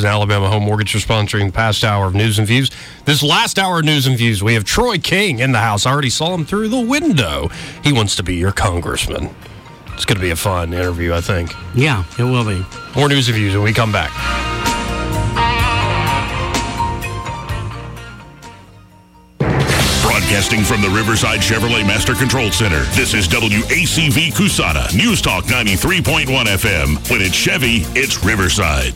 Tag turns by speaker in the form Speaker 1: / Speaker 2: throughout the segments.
Speaker 1: and Alabama Home Mortgage for sponsoring the past hour of News and Views. This last hour of News and Views, we have Troy King in the house. I already saw him through the window. He wants to be your congressman. It's going to be a fun interview, I think.
Speaker 2: Yeah, it will be.
Speaker 1: More News and Views when we come back.
Speaker 3: Broadcasting from the Riverside Chevrolet Master Control Center, this is WACV Cusana, News Talk 93.1 FM. When it's Chevy, it's Riverside.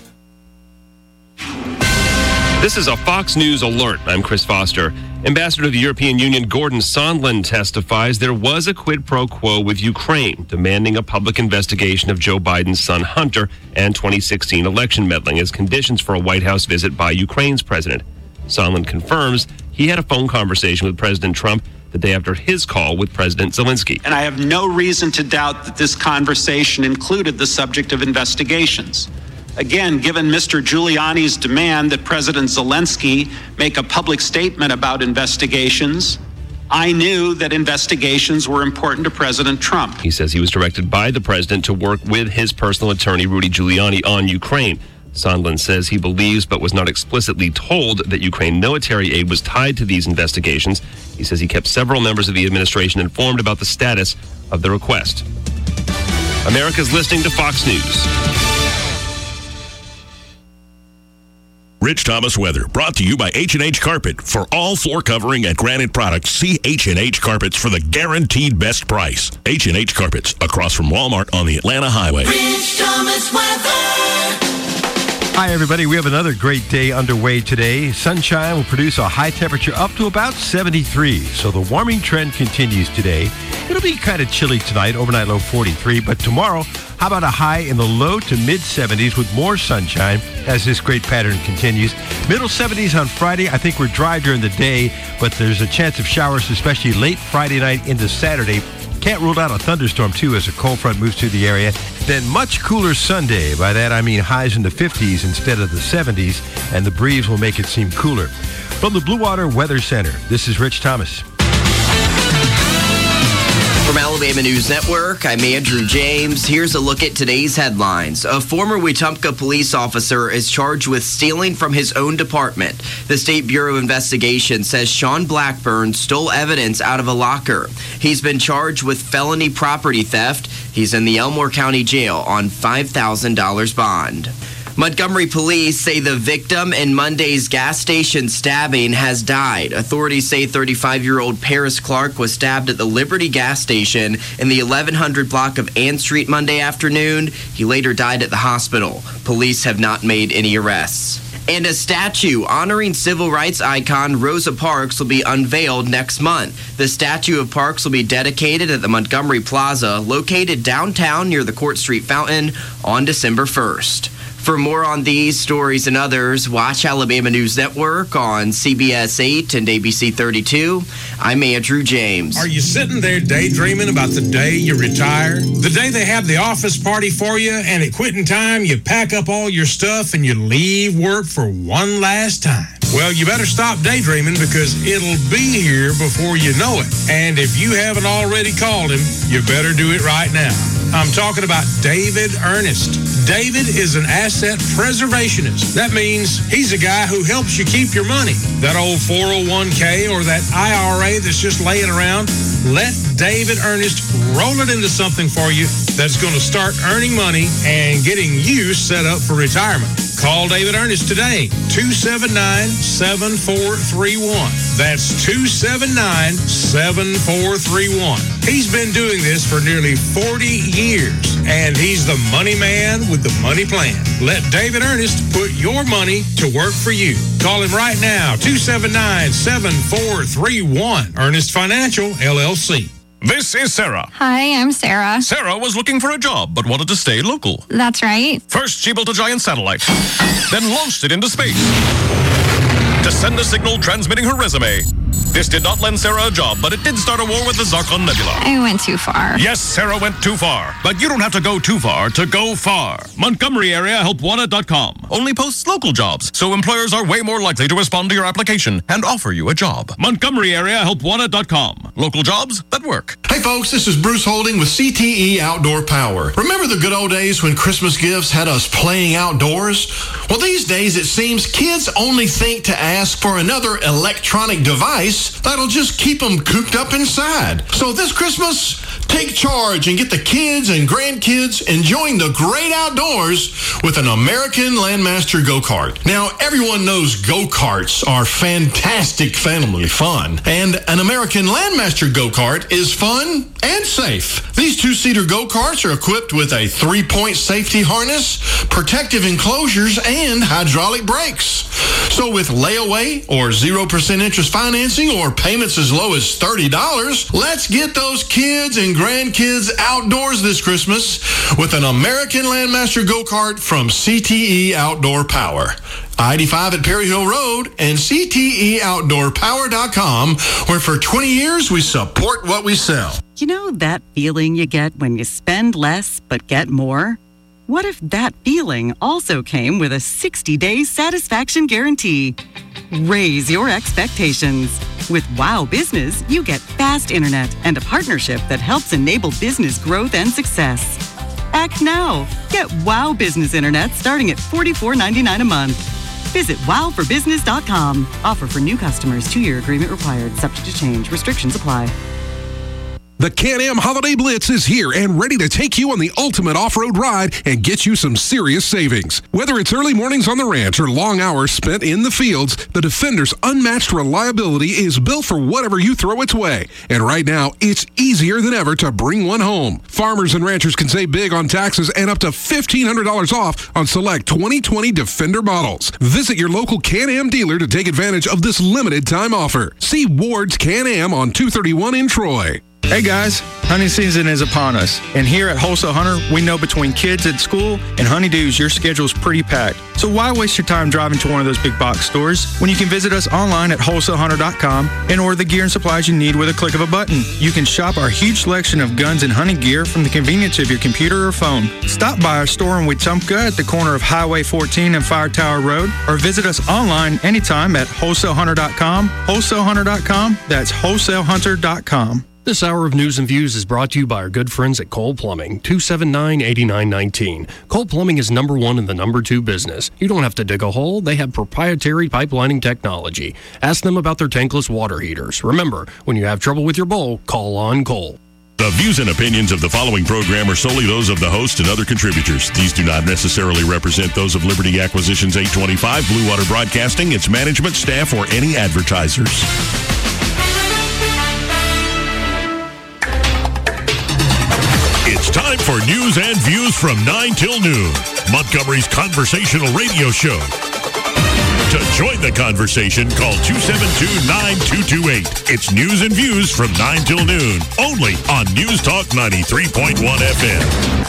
Speaker 4: This is a Fox News alert. I'm Chris Foster. Ambassador to the European Union Gordon Sondland testifies there was a quid pro quo with Ukraine, demanding a public investigation of Joe Biden's son Hunter and 2016 election meddling as conditions for a White House visit by Ukraine's president. Sondland confirms he had a phone conversation with President Trump the day after his call with President Zelensky.
Speaker 5: And I have no reason to doubt that this conversation included the subject of investigations. Again, given Mr. Giuliani's demand that President Zelensky make a public statement about investigations, I knew that investigations were important to President Trump.
Speaker 4: He says he was directed by the president to work with his personal attorney, Rudy Giuliani, on Ukraine. Sondland says he believes but was not explicitly told that Ukraine military aid was tied to these investigations. He says he kept several members of the administration informed about the status of the request. America's listening to Fox News.
Speaker 3: Rich Thomas weather, brought to you by H&H Carpet. For all floor covering and granite products, see H&H Carpets for the guaranteed best price. H&H Carpets, across from Walmart on the Atlanta Highway.
Speaker 6: Rich Thomas weather.
Speaker 7: Hi, everybody. We have another great day underway today. Sunshine will produce a high temperature up to about 73. So the warming trend continues today. It'll be kind of chilly tonight, overnight low 43. But tomorrow, how about a high in the low to mid 70s with more sunshine as this great pattern continues. Middle 70s on Friday. I think we're dry during the day, but there's a chance of showers, especially late Friday night into Saturday. Can't rule out a thunderstorm, too, as a cold front moves through the area. Then much cooler Sunday. By that, I mean highs in the 50s instead of the 70s, and the breeze will make it seem cooler. From the Blue Water Weather Center, this is Rich Thomas.
Speaker 8: From Alabama News Network, I'm Andrew James. Here's a look at today's headlines. A former Wetumpka police officer is charged with stealing from his own department. The State Bureau of Investigation says Sean Blackburn stole evidence out of a locker. He's been charged with felony property theft. He's in the Elmore County Jail on $5,000 bond. Montgomery police say the victim in Monday's gas station stabbing has died. Authorities say 35-year-old Paris Clark was stabbed at the Liberty gas station in the 1100 block of Ann Street Monday afternoon. He later died at the hospital. Police have not made any arrests. And a statue honoring civil rights icon Rosa Parks will be unveiled next month. The statue of Parks will be dedicated at the Montgomery Plaza, located downtown near the Court Street Fountain, on December 1st. For more on these stories and others, watch Alabama News Network on CBS 8 and ABC 32. I'm Andrew James.
Speaker 9: Are you sitting there daydreaming about the day you retire? The day they have the office party for you, and at quitting time, you pack up all your stuff and you leave work for one last time? Well, you better stop daydreaming, because it'll be here before you know it. And if you haven't already called him, you better do it right now. I'm talking about David Ernest. David is an asset preservationist. That means he's a guy who helps you keep your money. That old 401k or that IRA that's just laying around, let David Ernest roll it into something for you that's going to start earning money and getting you set up for retirement. Call David Ernest today, 279-7431. That's 279-7431. He's been doing this for nearly 40 years, and he's the money man with the money plan. Let David Ernest put your money to work for you. Call him right now, 279-7431. Ernest Financial, LLC.
Speaker 10: This is Sarah.
Speaker 11: Hi, I'm Sarah.
Speaker 10: Sarah was looking for a job, but wanted to stay local.
Speaker 11: That's right.
Speaker 10: First, she built a giant satellite, then launched it into space to send a signal transmitting her resume. This did not land Sarah a job, but it did start a war with the Zarkon Nebula.
Speaker 2: I went too far.
Speaker 10: Yes, Sarah went too far. But you don't have to go too far to go far. Montgomery area helpwanted.com only posts local jobs, so employers are way more likely to respond to your application and offer you a job. Montgomery area helpwanted.com. Local jobs that work.
Speaker 11: Hey folks, this is Bruce Holding with CTE Outdoor Power. Remember the good old days when Christmas gifts had us playing outdoors? Well, these days it seems kids only think to ask for another electronic device that'll just keep them cooped up inside. So this Christmas, take charge and get the kids and grandkids enjoying the great outdoors with an American Landmaster go-kart. Now, everyone knows go-karts are fantastic family fun, and an American Landmaster go-kart is fun and safe. These two-seater go-karts are equipped with a 3-point safety harness, protective enclosures, and hydraulic brakes. So with layaway or 0% interest financing or payments as low as $30, let's get those kids and grandkids outdoors this Christmas with an American Landmaster go-kart from CTE Outdoor Power. I-85 at Perry Hill Road and CTEOutdoorPower.com, where for 20 years we support what we sell.
Speaker 12: You know that feeling you get when you spend less but get more? What if that feeling also came with a 60-day satisfaction guarantee? Raise your expectations. With Wow Business, you get fast internet and a partnership that helps enable business growth and success. Act now. Get Wow Business internet starting at $44.99 a month. Visit wowforbusiness.com. Offer for new customers. 2-year agreement required. Subject to change. Restrictions apply.
Speaker 13: The Can-Am Holiday Blitz is here and ready to take you on the ultimate off-road ride and get you some serious savings. Whether it's early mornings on the ranch or long hours spent in the fields, the Defender's unmatched reliability is built for whatever you throw its way. And right now, it's easier than ever to bring one home. Farmers and ranchers can save big on taxes and up to $1,500 off on select 2020 Defender models. Visit your local Can-Am dealer to take advantage of this limited time offer. See Ward's Can-Am on 231 in Troy.
Speaker 14: Hey guys, hunting season is upon us, and here at Wholesale Hunter, we know between kids at school and honeydews, your schedule's pretty packed. So why waste your time driving to one of those big box stores when you can visit us online at wholesalehunter.com and order the gear and supplies you need with a click of a button. You can shop our huge selection of guns and hunting gear from the convenience of your computer or phone. Stop by our store in Wetumpka at the corner of Highway 14 and Fire Tower Road, or visit us online anytime at wholesalehunter.com. Wholesalehunter.com, that's wholesalehunter.com.
Speaker 1: This hour of News and Views is brought to you by our good friends at Cole Plumbing, 279-8919. Cole Plumbing is number one in the number two business. You don't have to dig a hole. They have proprietary pipelining technology. Ask them about their tankless water heaters. Remember, when you have trouble with your bowl, call on Cole.
Speaker 3: The views and opinions of the following program are solely those of the host and other contributors. These do not necessarily represent those of Liberty Acquisitions 825, Blue Water Broadcasting, its management, staff, or any advertisers. It's time for News and Views from 9 till noon, Montgomery's conversational radio show. To join the conversation, call 272-9228. It's News and Views from 9 till noon, only on News Talk 93.1 FM.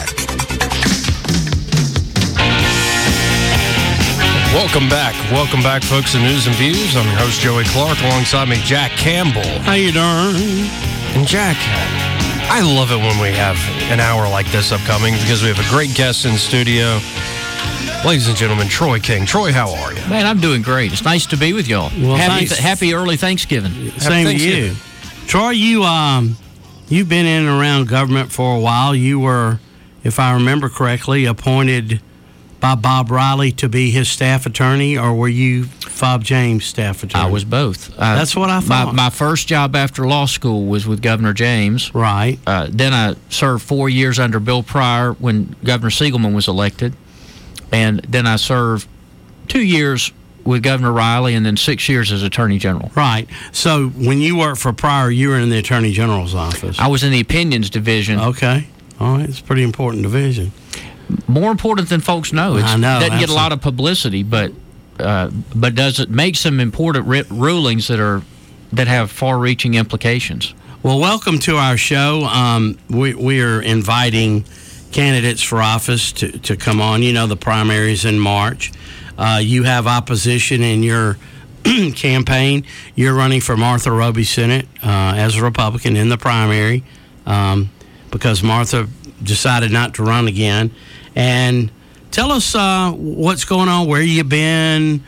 Speaker 1: Welcome back, folks, to News and Views. I'm your host, Joey Clark. Alongside me, Jack Campbell.
Speaker 15: How you doing?
Speaker 1: And Jack, I love it when we have an hour like this upcoming because we have a great guest in studio. Ladies and gentlemen, Troy King. Troy, how are you?
Speaker 15: Man, I'm doing great. It's nice to be with y'all. Well, happy early Thanksgiving.
Speaker 16: Same to you. Troy, you've been in and around government for a while. You were, if I remember correctly, appointed by Bob Riley to be his staff attorney, or were you Fob James' staff attorney?
Speaker 15: I was both.
Speaker 16: That's what I thought.
Speaker 15: My first job after law school was with Governor James.
Speaker 16: Right.
Speaker 15: Then I served 4 years under Bill Pryor when Governor Siegelman was elected. And then I served 2 years with Governor Riley and then 6 years as Attorney General.
Speaker 16: Right. So when you worked for Pryor, you were in the Attorney General's office.
Speaker 15: I was in the Opinions Division.
Speaker 16: Okay. All right. It's a pretty important division.
Speaker 15: More important than folks know.
Speaker 16: I know.
Speaker 15: It doesn't get a lot of publicity, but does it make some important rulings that have far-reaching implications?
Speaker 16: Well, welcome to our show. We are inviting candidates for office to come on. You know, the primaries in March. You have opposition in your campaign. You're running for Martha Roby Senate as a Republican in the primary because Martha decided not to run again. And tell us what's going on, where you've been,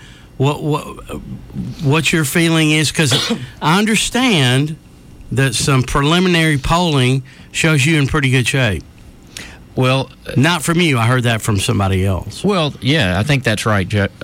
Speaker 16: what your feeling is, because I understand that some preliminary polling shows you in pretty good shape.
Speaker 15: Well,
Speaker 16: not from you. I heard that from somebody else.
Speaker 15: Well, yeah, I think that's right.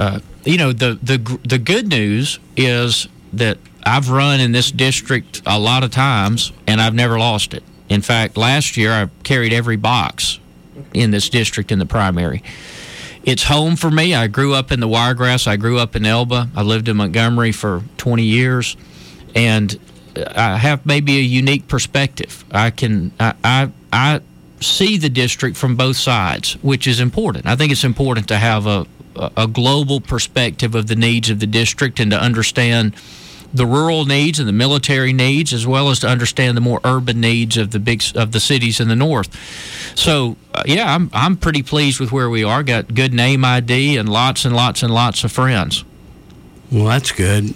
Speaker 15: The good news is that I've run in this district a lot of times, and I've never lost it. In fact, last year I carried every box in this district in the primary. It's home for me. I grew up in the Wiregrass. I grew up in Elba. I lived in Montgomery for 20 years, and I have maybe a unique perspective. I see the district from both sides, which is important. I think it's important to have a global perspective of the needs of the district and to understand the rural needs and the military needs, as well as to understand the more urban needs of the cities in the north. So, I'm pretty pleased with where we are. Got good name ID and lots and lots and lots of friends.
Speaker 16: Well, that's good.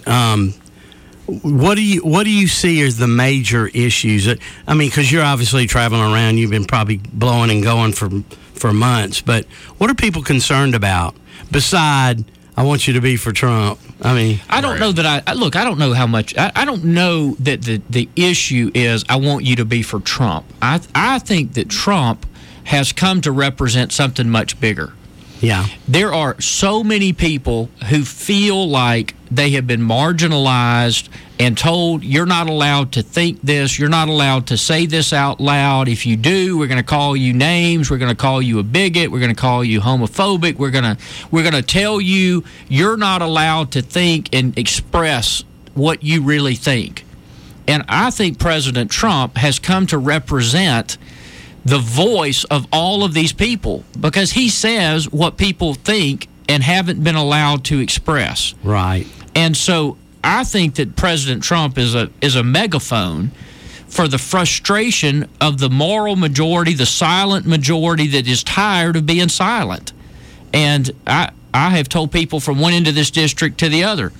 Speaker 16: What do you see as the major issues? I mean, because you're obviously traveling around, you've been probably blowing and going for months. But what are people concerned about? Beside, I want you to be for Trump. I mean,
Speaker 15: I don't know that I don't know how much. I don't know that the issue is I want you to be for Trump. I think that Trump has come to represent something much bigger.
Speaker 16: Yeah.
Speaker 15: There are so many people who feel like they have been marginalized and told you're not allowed to think this, you're not allowed to say this out loud. If you do, we're going to call you names, we're going to call you a bigot, we're going to call you homophobic, we're going to tell you you're not allowed to think and express what you really think. And I think President Trump has come to represent the voice of all of these people because he says what people think and haven't been allowed to express.
Speaker 16: Right.
Speaker 15: And so I think that President Trump is a megaphone for the frustration of the moral majority, the silent majority that is tired of being silent. And I have told people from one end of this district to the other,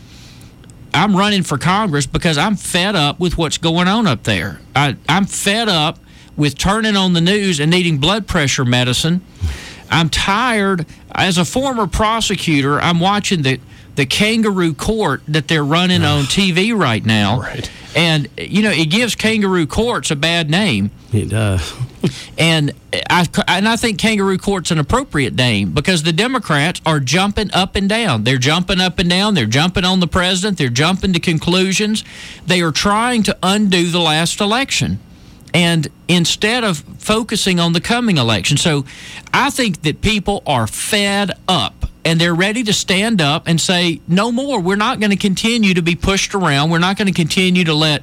Speaker 15: I'm running for Congress because I'm fed up with what's going on up there. I'm fed up with turning on the news and needing blood pressure medicine. I'm tired. As a former prosecutor, I'm watching the kangaroo court that they're running on TV right now.
Speaker 1: Right.
Speaker 15: And, it gives kangaroo courts a bad name.
Speaker 16: It does.
Speaker 15: And I think kangaroo court's an appropriate name because the Democrats are jumping up and down. They're jumping up and down. They're jumping on the president. They're jumping to conclusions. They are trying to undo the last election. And instead of focusing on the coming election. So I think that people are fed up and they're ready to stand up and say, no more. We're not going to continue to be pushed around. We're not going to continue to let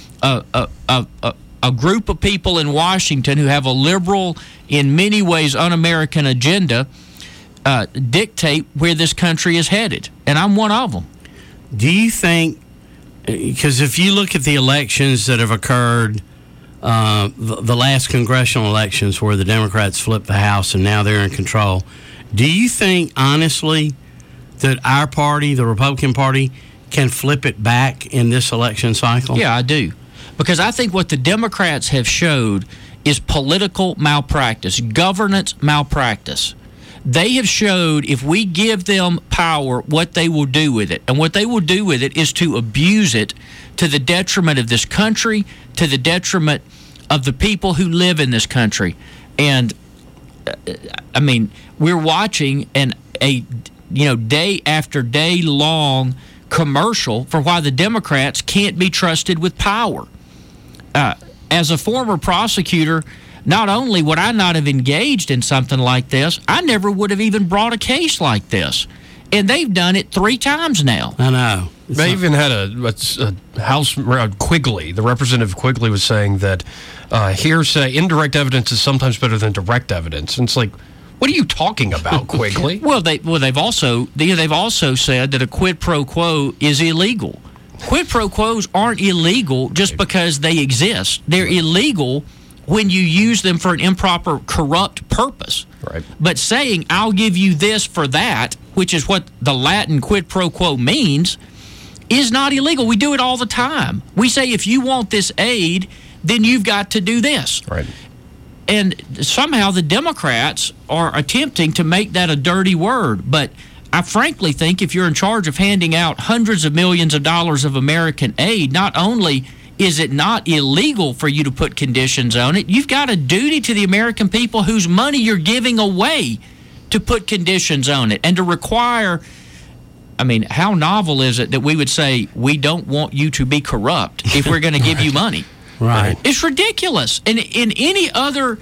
Speaker 15: a group of people in Washington who have a liberal, in many ways un-American agenda dictate where this country is headed. And I'm one of them.
Speaker 16: Do you think, because if you look at the elections that have occurred, the last congressional elections where the Democrats flipped the House and now they're in control, do you think, honestly, that our party, the Republican Party, can flip it back in this election cycle?
Speaker 15: Yeah, I do. Because I think what the Democrats have showed is political malpractice, governance malpractice. They have showed if we give them power, what they will do with it. And what they will do with it is to abuse it to the detriment of this country, to the detriment of the people who live in this country. And, I mean, we're watching a day after day long commercial for why the Democrats can't be trusted with power. As a former prosecutor, not only would I not have engaged in something like this, I never would have even brought a case like this. And they've done it 3 times now.
Speaker 16: I know.
Speaker 1: They even had a House Quigley. The Representative Quigley was saying that hearsay, indirect evidence is sometimes better than direct evidence. And it's like, what are you talking about, Quigley?
Speaker 15: They've also said that a quid pro quo is illegal. Quid pro quos aren't illegal just because they exist. They're illegal when you use them for an improper, corrupt purpose.
Speaker 1: Right.
Speaker 15: But saying, I'll give you this for that, which is what the Latin quid pro quo means, is not illegal. We do it all the time. We say if you want this aid, then you've got to do this.
Speaker 1: Right.
Speaker 15: And somehow the Democrats are attempting to make that a dirty word. But I frankly think if you're in charge of handing out hundreds of millions of dollars of American aid, not only is it not illegal for you to put conditions on it, you've got a duty to the American people whose money you're giving away to put conditions on it and to require. I mean, how novel is it that we would say we don't want you to be corrupt if we're going to give you money?
Speaker 16: Right.
Speaker 15: It's ridiculous. And in any other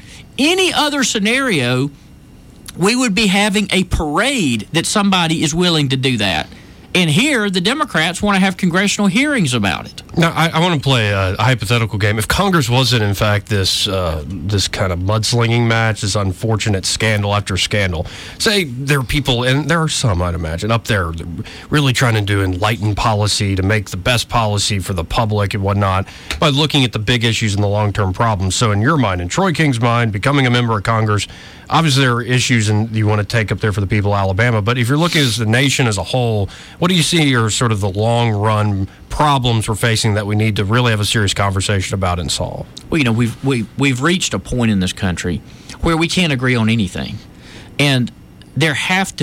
Speaker 15: scenario, we would be having a parade that somebody is willing to do that. And here, the Democrats want to have congressional hearings about it.
Speaker 1: Now, I want to play a hypothetical game. If Congress wasn't, in fact, this kind of mudslinging match, this unfortunate scandal after scandal, say there are people, and there are some, I'd imagine, up there really trying to do enlightened policy to make the best policy for the public and whatnot by looking at the big issues and the long-term problems. So in your mind, in Troy King's mind, becoming a member of Congress, obviously there are issues and you want to take up there for the people of Alabama, but if you're looking at the nation as a whole, what do you see are sort of the long-run problems we're facing that we need to really have a serious conversation about and solve?
Speaker 15: Well, you know, we've reached a point in this country where we can't agree on anything. And there has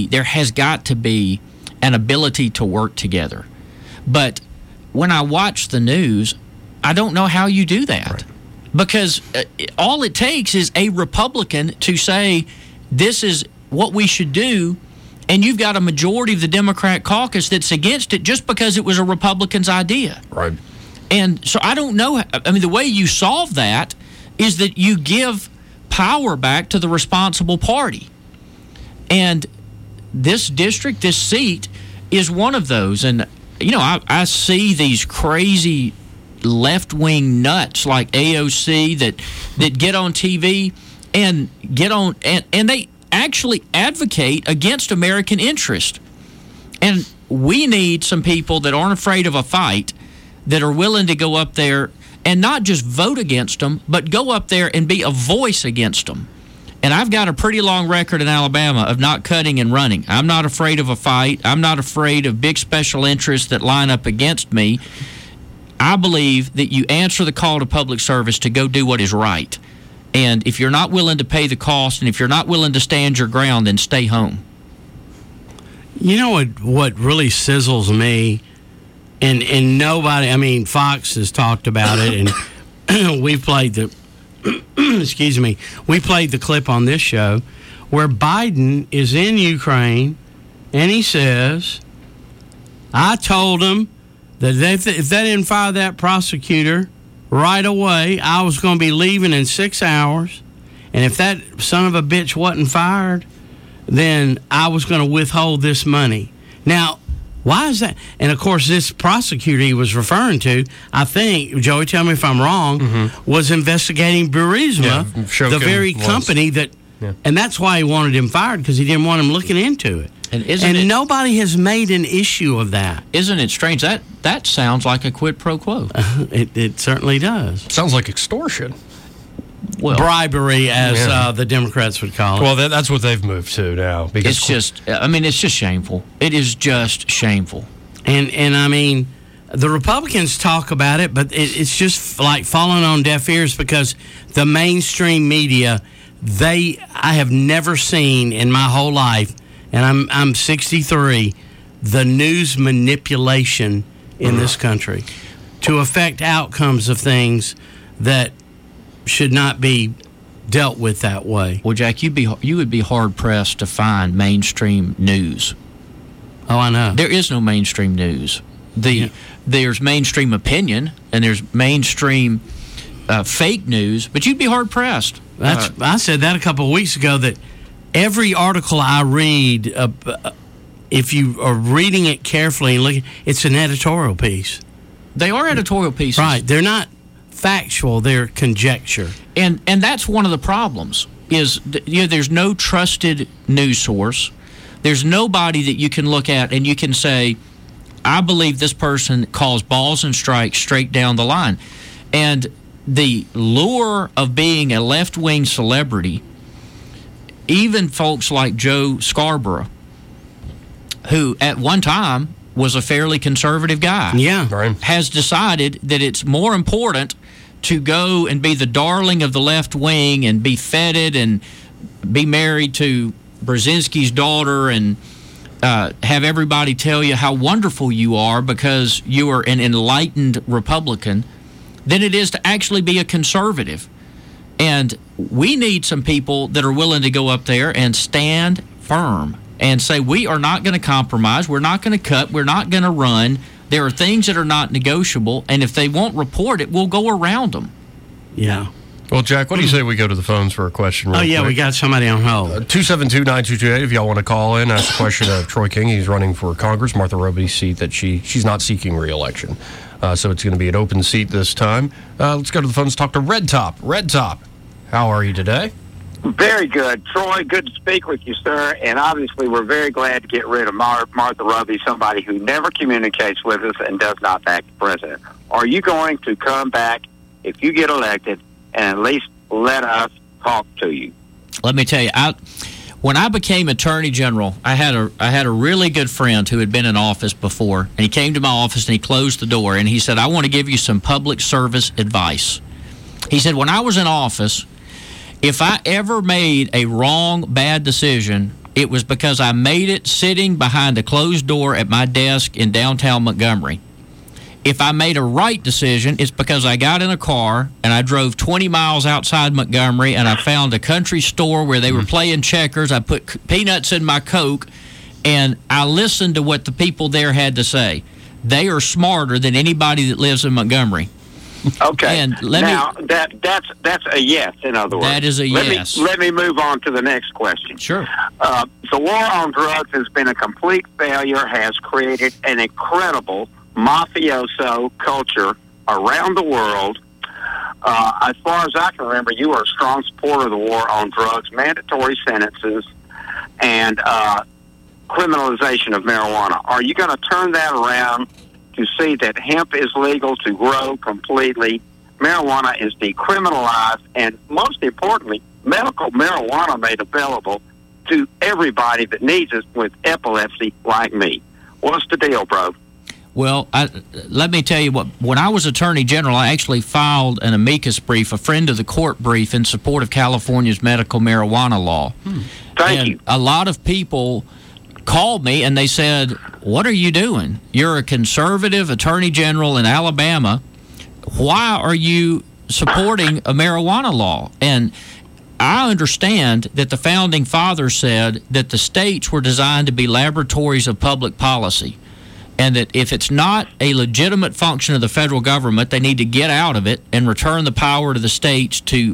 Speaker 15: got to be an ability to work together. But when I watch the news, I don't know how you do that. Right. Because all it takes is a Republican to say, this is what we should do, and you've got a majority of the Democrat caucus that's against it just because it was a Republican's idea.
Speaker 1: Right.
Speaker 15: And so I don't know. I mean, the way you solve that is that you give power back to the responsible party. And this district, this seat, is one of those. And, you know, I see these crazy left-wing nuts like AOC that get on TV and they actually advocate against American interest. And we need some people that aren't afraid of a fight, that are willing to go up there and not just vote against them, but go up there and be a voice against them. And I've got a pretty long record in Alabama of not cutting and running. I'm not afraid of a fight. I'm not afraid of big special interests that line up against me. I believe that you answer the call to public service to go do what is right. And if you're not willing to pay the cost and if you're not willing to stand your ground, then stay home.
Speaker 16: You know what really sizzles me, and nobody, I mean, Fox has talked about it, and we played the, excuse me, we played the clip on this show where Biden is in Ukraine, and he says, I told him that if they didn't fire that prosecutor right away, I was going to be leaving in 6 hours. And if that son of a bitch wasn't fired, then I was going to withhold this money. Now, why is that? And, of course, this prosecutor he was referring to, I think, Joey, tell me if I'm wrong, was investigating Burisma, the very company that, and that's why he wanted him fired, because he didn't want him looking into it. And nobody has made an issue of that.
Speaker 15: Isn't it strange? That sounds like a quid pro quo.
Speaker 16: It certainly does.
Speaker 1: Sounds like extortion.
Speaker 16: Well, bribery, as the Democrats would call it.
Speaker 1: Well, that's what they've moved to now. Because
Speaker 15: it's just shameful. It is just shameful.
Speaker 16: And I mean, the Republicans talk about it, but it's just like falling on deaf ears because the mainstream media, I have never seen in my whole life, and I'm 63, the news manipulation in this country to affect outcomes of things that should not be dealt with that way.
Speaker 15: Well, Jack, you would be hard pressed to find mainstream news.
Speaker 16: Oh, I know.
Speaker 15: There is no mainstream news. There's mainstream opinion and there's mainstream fake news, but you'd be hard pressed.
Speaker 16: I said that a couple of weeks ago, that every article I read, if you are reading it carefully and looking, it's an editorial piece.
Speaker 15: They are editorial pieces.
Speaker 16: Right. They're not factual, they're conjecture.
Speaker 15: And that's one of the problems is there's no trusted news source. There's nobody that you can look at and you can say, I believe this person calls balls and strikes straight down the line. And the lure of being a left-wing celebrity, even folks like Joe Scarborough, who at one time was a fairly conservative guy.
Speaker 16: Yeah.
Speaker 1: Right.
Speaker 15: Has decided that it's more important to go and be the darling of the left wing and be feted and be married to Brzezinski's daughter and have everybody tell you how wonderful you are because you are an enlightened Republican than it is to actually be a conservative. And we need some people that are willing to go up there and stand firm and say, we are not going to compromise, we're not going to cut, we're not going to run. There are things that are not negotiable, and if they won't report it, we'll go around them.
Speaker 16: Yeah.
Speaker 1: Well, Jack, what do you say we go to the phones for a question real quick?
Speaker 16: We got somebody on hold.
Speaker 1: 272-9228 if y'all want to call in, ask a question of Troy King. He's running for Congress, Martha Roby's seat that she's not seeking re-election. So it's going to be an open seat this time. Let's go to the phones, talk to Red Top. Red Top, how are you today?
Speaker 2: Very good. Troy, good to speak with you, sir. And obviously, we're very glad to get rid of Martha Roby, somebody who never communicates with us and does not back the president. Are you going to come back if you get elected and at least let us talk to you?
Speaker 15: Let me tell you, when I became Attorney General, I had a really good friend who had been in office before, and he came to my office and he closed the door and he said, I want to give you some public service advice. He said, when I was in office, if I ever made a wrong, bad decision, it was because I made it sitting behind a closed door at my desk in downtown Montgomery. If I made a right decision, it's because I got in a car and I drove 20 miles outside Montgomery and I found a country store where they were playing checkers. I put peanuts in my Coke and I listened to what the people there had to say. They are smarter than anybody that lives in Montgomery.
Speaker 2: Okay.
Speaker 15: And
Speaker 2: that's a yes, in other words.
Speaker 15: That is a yes.
Speaker 2: Let me move on to the next question.
Speaker 15: Sure.
Speaker 2: The war on drugs has been a complete failure, has created an incredible mafioso culture around the world. As far as I can remember, you are a strong supporter of the war on drugs, mandatory sentences, and criminalization of marijuana. Are you going to turn that around to see that hemp is legal to grow completely, marijuana is decriminalized, and most importantly, medical marijuana made available to everybody that needs it with epilepsy like me? What's the deal, bro?
Speaker 15: Well, let me tell you what. When I was Attorney General, I actually filed an amicus brief, a friend of the court brief, in support of California's medical marijuana law.
Speaker 2: Thank you.
Speaker 15: A lot of people called me and they said, what are you doing? You're a conservative Attorney General in Alabama. Why are you supporting a marijuana law? And I understand that the Founding Fathers said that the states were designed to be laboratories of public policy, and that if it's not a legitimate function of the federal government, they need to get out of it and return the power to the states to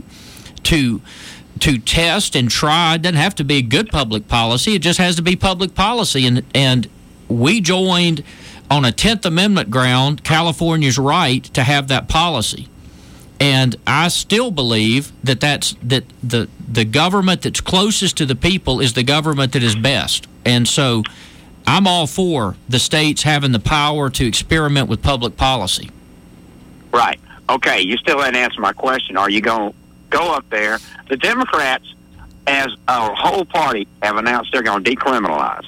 Speaker 15: test and try. It doesn't have to be good public policy. It just has to be public policy. And we joined on a 10th Amendment ground California's right to have that policy. And I still believe that the government that's closest to the people is the government that is best. And so I'm all for the states having the power to experiment with public policy.
Speaker 2: Right. Okay, you still haven't answered my question. Are you going to go up there? The Democrats, as a whole party, have announced they're going to decriminalize.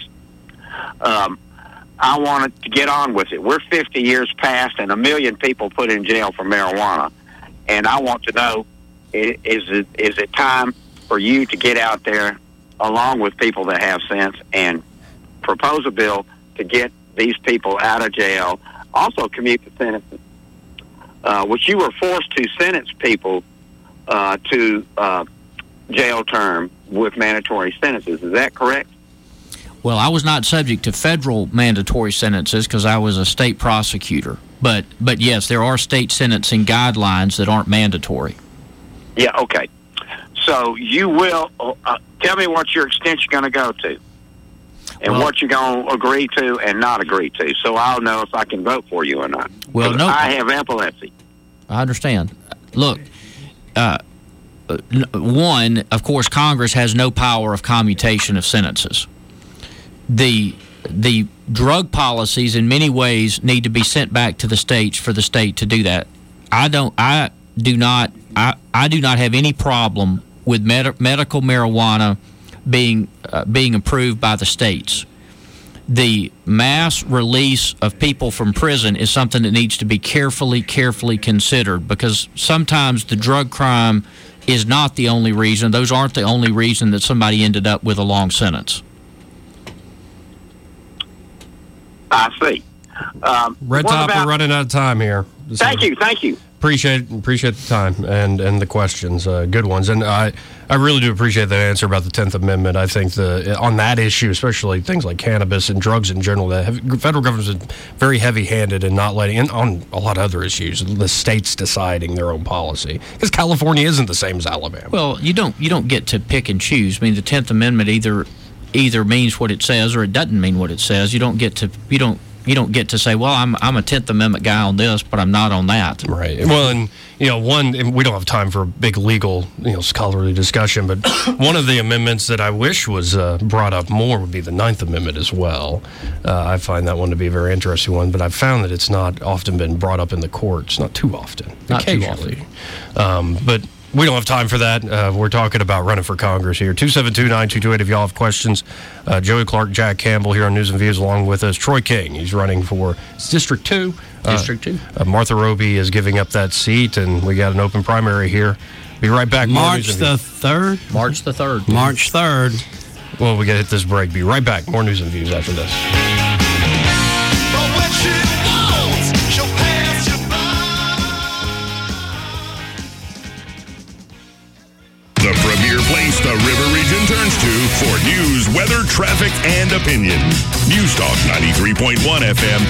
Speaker 2: I wanted to get on with it. We're 50 years past and 1 million people put in jail for marijuana. And I want to know, is it time for you to get out there, along with people that have sense, and propose a bill to get these people out of jail, also commute the sentences, which you were forced to sentence people to jail term with mandatory sentences. Is that correct?
Speaker 15: Well, I was not subject to federal mandatory sentences because I was a state prosecutor. But yes, there are state sentencing guidelines that aren't mandatory.
Speaker 2: Yeah, okay. So you will tell me what your extension going to go to, and what you're going to agree to and not agree to, so I'll know if I can vote for you or not.
Speaker 15: Well, no,
Speaker 2: I have epilepsy.
Speaker 15: I understand. Look, one, of course, Congress has no power of commutation of sentences. The drug policies in many ways need to be sent back to the states for the state to do that. I do not have any problem with medical marijuana being approved by the states. the mass release of people from prison is something that needs to be carefully considered, because sometimes the drug crime is not the only reason. Those aren't the only reason that somebody ended up with a long sentence.
Speaker 2: I see.
Speaker 1: Red Top, we're running out of time here.
Speaker 2: Thank you.
Speaker 1: Appreciate the time and the questions, good ones. And I really do appreciate that answer about the 10th Amendment. I think on that issue, especially things like cannabis and drugs in general, the federal government's been very heavy-handed in not letting, and on a lot of other issues, the states deciding their own policy. Because California isn't the same as Alabama.
Speaker 15: Well, you don't get to pick and choose. I mean, the 10th Amendment either means what it says or it doesn't mean what it says. You don't get to say, well, I'm a 10th Amendment guy on this, but I'm not on that.
Speaker 1: Right. Well, and we don't have time for a big legal, scholarly discussion, but one of the amendments that I wish was brought up more would be the 9th Amendment as well. I find that one to be a very interesting one, but I've found that it's not often been brought up in the courts, not too often.
Speaker 15: Not too often.
Speaker 1: But we don't have time for that. We're talking about running for Congress here. 272-9228 if y'all have questions. Joey Clark, Jack Campbell here on News and Views along with us. Troy King, he's running for District 2.
Speaker 15: District 2.
Speaker 1: Martha Roby is giving up that seat, and we got an open primary here. Be right back.
Speaker 16: March the 3rd?
Speaker 15: March the 3rd.
Speaker 16: March 3rd.
Speaker 1: Well, we got to hit this break. Be right back. More News and Views after this.
Speaker 3: The premier place the River Region turns to for news, weather, traffic, and opinion. News Talk 93.1 FM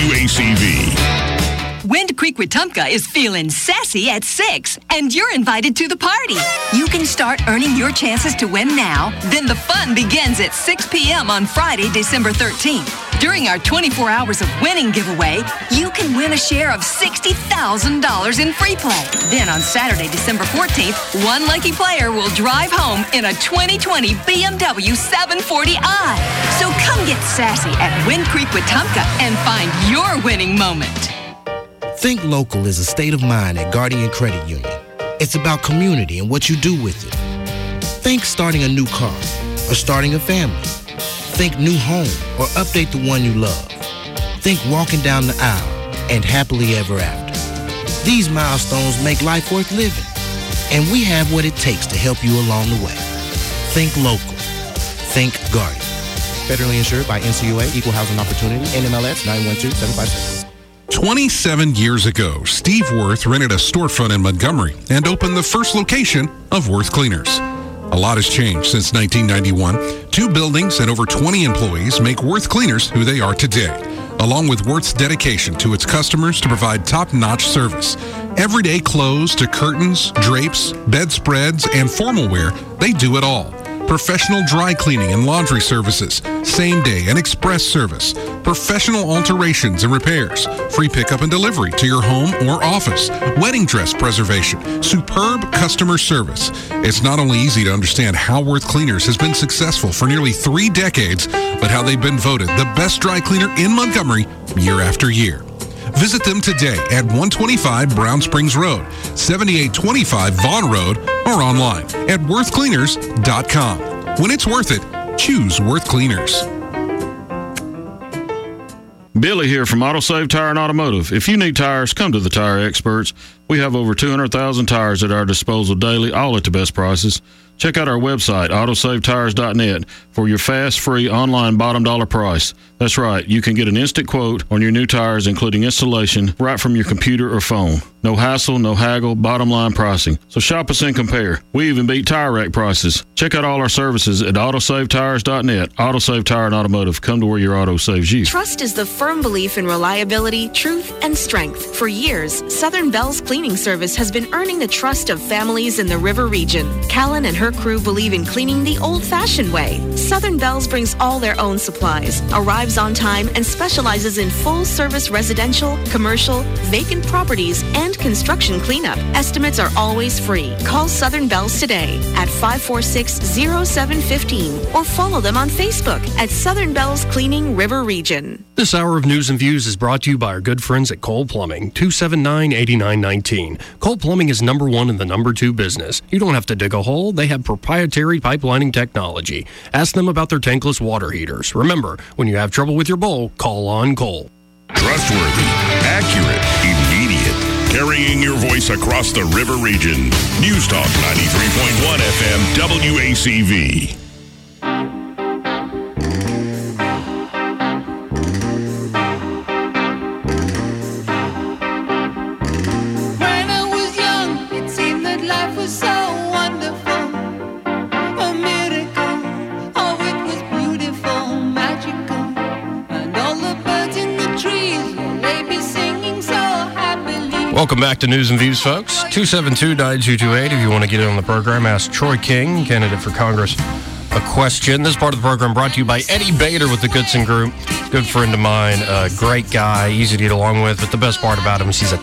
Speaker 3: WACV.
Speaker 17: Wind Creek Wetumpka is feeling sassy at 6, and you're invited to the party. You can start earning your chances to win now. Then the fun begins at 6 p.m. on Friday, December 13th. During our 24 Hours of Winning giveaway, you can win a share of $60,000 in free play. Then on Saturday, December 14th, one lucky player will drive home in a 2020 BMW 740i. So come get sassy at Wind Creek Wetumpka and find your winning moment.
Speaker 18: Think local is a state of mind at Guardian Credit Union. It's about community and what you do with it. Think starting a new car or starting a family. Think new home or update the one you love. Think walking down the aisle and happily ever after. These milestones make life worth living, and we have what it takes to help you along the way. Think local. Think Guardian.
Speaker 19: Federally insured by NCUA, Equal Housing Opportunity, NMLS 912756.
Speaker 13: 27 years ago, Steve Worth rented a storefront in Montgomery and opened the first location of Worth Cleaners. A lot has changed since 1991. 2 buildings and over 20 employees make Worth Cleaners who they are today, along with Worth's dedication to its customers to provide top-notch service. Everyday clothes to curtains, drapes, bedspreads, and formal wear, they do it all. Professional dry cleaning and laundry services, same-day and express service, professional alterations and repairs, free pickup and delivery to your home or office, wedding dress preservation, superb customer service. It's not only easy to understand how Worth Cleaners has been successful for nearly 3 decades, but how they've been voted the best dry cleaner in Montgomery year after year. Visit them today at 125 Brown Springs Road, 7825 Vaughn Road, or online at worthcleaners.com. When it's worth it, choose Worth Cleaners.
Speaker 20: Billy here from AutoSave Tire and Automotive. If you need tires, come to the Tire Experts. We have over 200,000 tires at our disposal daily, all at the best prices. Check out our website, autosavetires.net, for your fast, free, online bottom dollar price. That's right, you can get an instant quote on your new tires, including installation, right from your computer or phone. No hassle, no haggle, bottom line pricing. So shop us and compare. We even beat tire rack prices. Check out all our services at autosavetires.net. AutoSave Tire and Automotive. Come to where your auto saves you.
Speaker 21: Trust is the firm belief in reliability, truth, and strength. For years, Southern Bell's cleaning service has been earning the trust of families in the River region. Callan and her crew believe in cleaning the old-fashioned way. Southern Bell's brings all their own supplies, arrives on time, and specializes in full-service residential, commercial, vacant properties, and construction cleanup. Estimates are always free. Call Southern Bells today at 546-0715 or follow them on Facebook at Southern Bells Cleaning River Region.
Speaker 1: This hour of News and Views is brought to you by our good friends at Cole Plumbing, 279-8919. Cole Plumbing is number one in the number two business. You don't have to dig a hole. They have proprietary pipelining technology. Ask them about their tankless water heaters. Remember, when you have trouble with your bowl, call on Cole.
Speaker 3: Trustworthy, accurate, immediate. Carrying your voice across the river region. News Talk 93.1 FM WACV.
Speaker 6: When I was young, it seemed that life was so wonderful. A miracle. Oh, it was beautiful, magical. And all the birds in the trees, will they be singing so happily?
Speaker 1: Welcome back to News and Views, folks. 272-9228 if you want to get in on the program. Ask Troy King, candidate for Congress, a question. This part of the program brought to you by Eddie Bader with the Goodson Group. Good friend of mine, a great guy, easy to get along with. But the best part about him is he's a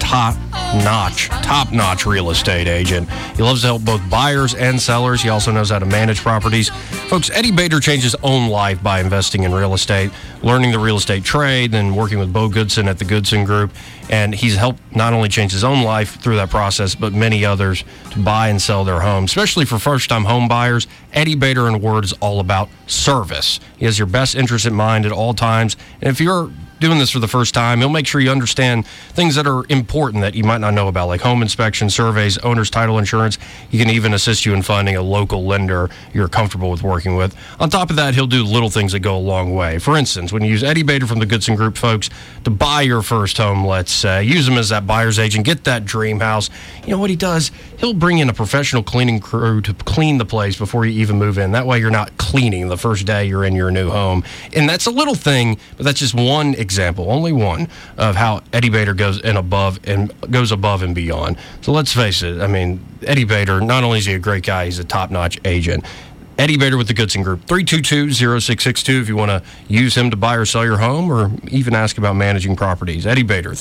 Speaker 1: top-notch real estate agent. He loves to help both buyers and sellers. He also knows how to manage properties. Folks, Eddie Bader changed his own life by investing in real estate, learning the real estate trade, then working with Bo Goodson at the Goodson Group. And he's helped not only change his own life through that process, but many others to buy and sell their homes, especially for first-time home buyers. Eddie Bader, in a word, is all about service. He has your best interest in mind at all times. And if you're doing this for the first time, he'll make sure you understand things that are important that you might not know about, like home inspection, surveys, owner's title insurance. He can even assist you in finding a local lender you're comfortable with working with. On top of that, he'll do little things that go a long way. For instance, when you use Eddie Bader from the Goodson Group, folks, to buy your first home, let's say, use him as that buyer's agent, get that dream house. You know what he does? He'll bring in a professional cleaning crew to clean the place before you even move in. That way you're not cleaning the first day you're in your new home. And that's a little thing, but that's just one example, only one, of how Eddie Bader goes above and beyond. So let's face it, I mean, Eddie Bader, not only is he a great guy, he's a top-notch agent. Eddie Bader with the Goodson Group, 322-0662 if you want to use him to buy or sell your home or even ask about managing properties. Eddie Bader,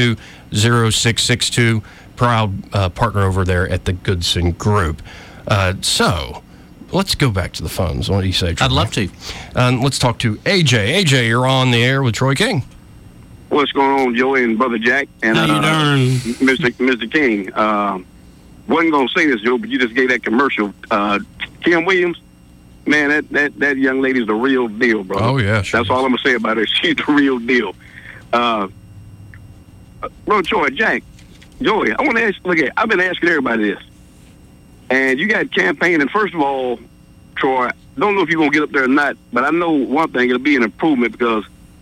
Speaker 1: 322-0662, proud partner over there at the Goodson Group. So let's go back to the phones. What do you say, Troy?
Speaker 15: I'd love to.
Speaker 1: Let's talk to AJ. AJ, you're on the air with Troy King.
Speaker 5: What's going on, Joey and Brother Jack? And
Speaker 16: How you doing?
Speaker 5: Mr. King. Wasn't going to say this, Joe, but you just gave that commercial. Kim Williams, man, that young lady's the real deal, bro.
Speaker 1: Oh, yeah. Sure.
Speaker 5: That's all I'm going to say about her. She's the real deal. Bro, Troy, Jack, Joey, I want to ask, look at, I've been asking everybody this. And you got campaigning. First of all, Troy, don't know if you're going to get up there or not, but I know one thing, it'll be an improvement because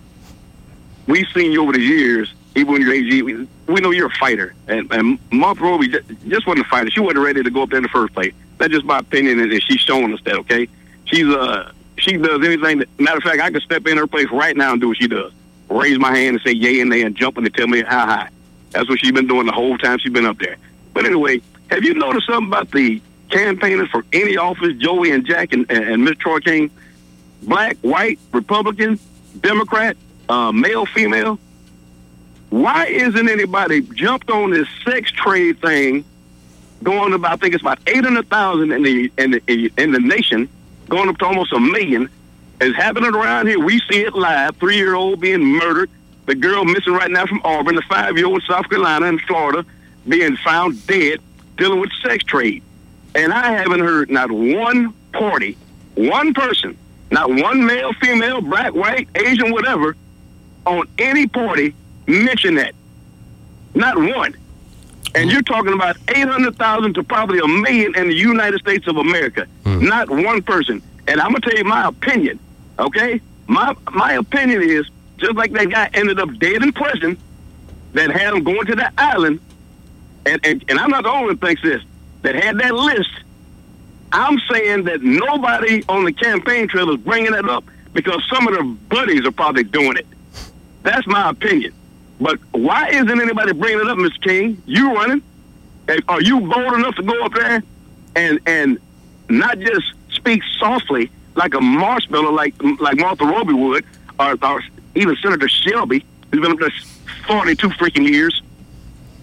Speaker 5: we've seen you over the years, even when you're AG, we know you're a fighter. And Martha Roby just wasn't a fighter. She wasn't ready to go up there in the first place. That's just my opinion, and she's showing us that, okay? She does anything. Matter of fact, I could step in her place right now and do what she does. Raise my hand and say yay and nay and jump and tell me how high. That's what she's been doing the whole time she's been up there. But anyway, have you noticed something about the campaigning for any office, Joey and Jack and Ms. Troy King? Black, white, Republican, Democrat, male, female? Why isn't anybody jumped on this sex trade thing going about, I think it's about 800,000 in the nation, going up to almost 1 million, is happening around here. We see it live, 3-year-old being murdered, the girl missing right now from Auburn, the 5-year-old in South Carolina and Florida being found dead, dealing with sex trade. And I haven't heard not one party, one person, not one male, female, black, white, Asian, whatever, on any party mention that. Not one. And you're talking about 800,000 to probably 1 million in the United States of America. Not one person. And I'm going to tell you my opinion, okay? My opinion is, just like that guy ended up dead in prison that had him going to that island, and I'm not the only one that thinks this, that had that list, I'm saying that nobody on the campaign trail is bringing that up because some of their buddies are probably doing it. That's my opinion. But why isn't anybody bringing it up, Mr. King? You running? Are you bold enough to go up there and not just speak softly like a marshmallow, like Martha Roby would, or even Senator Shelby, who's been up there 42 freaking years?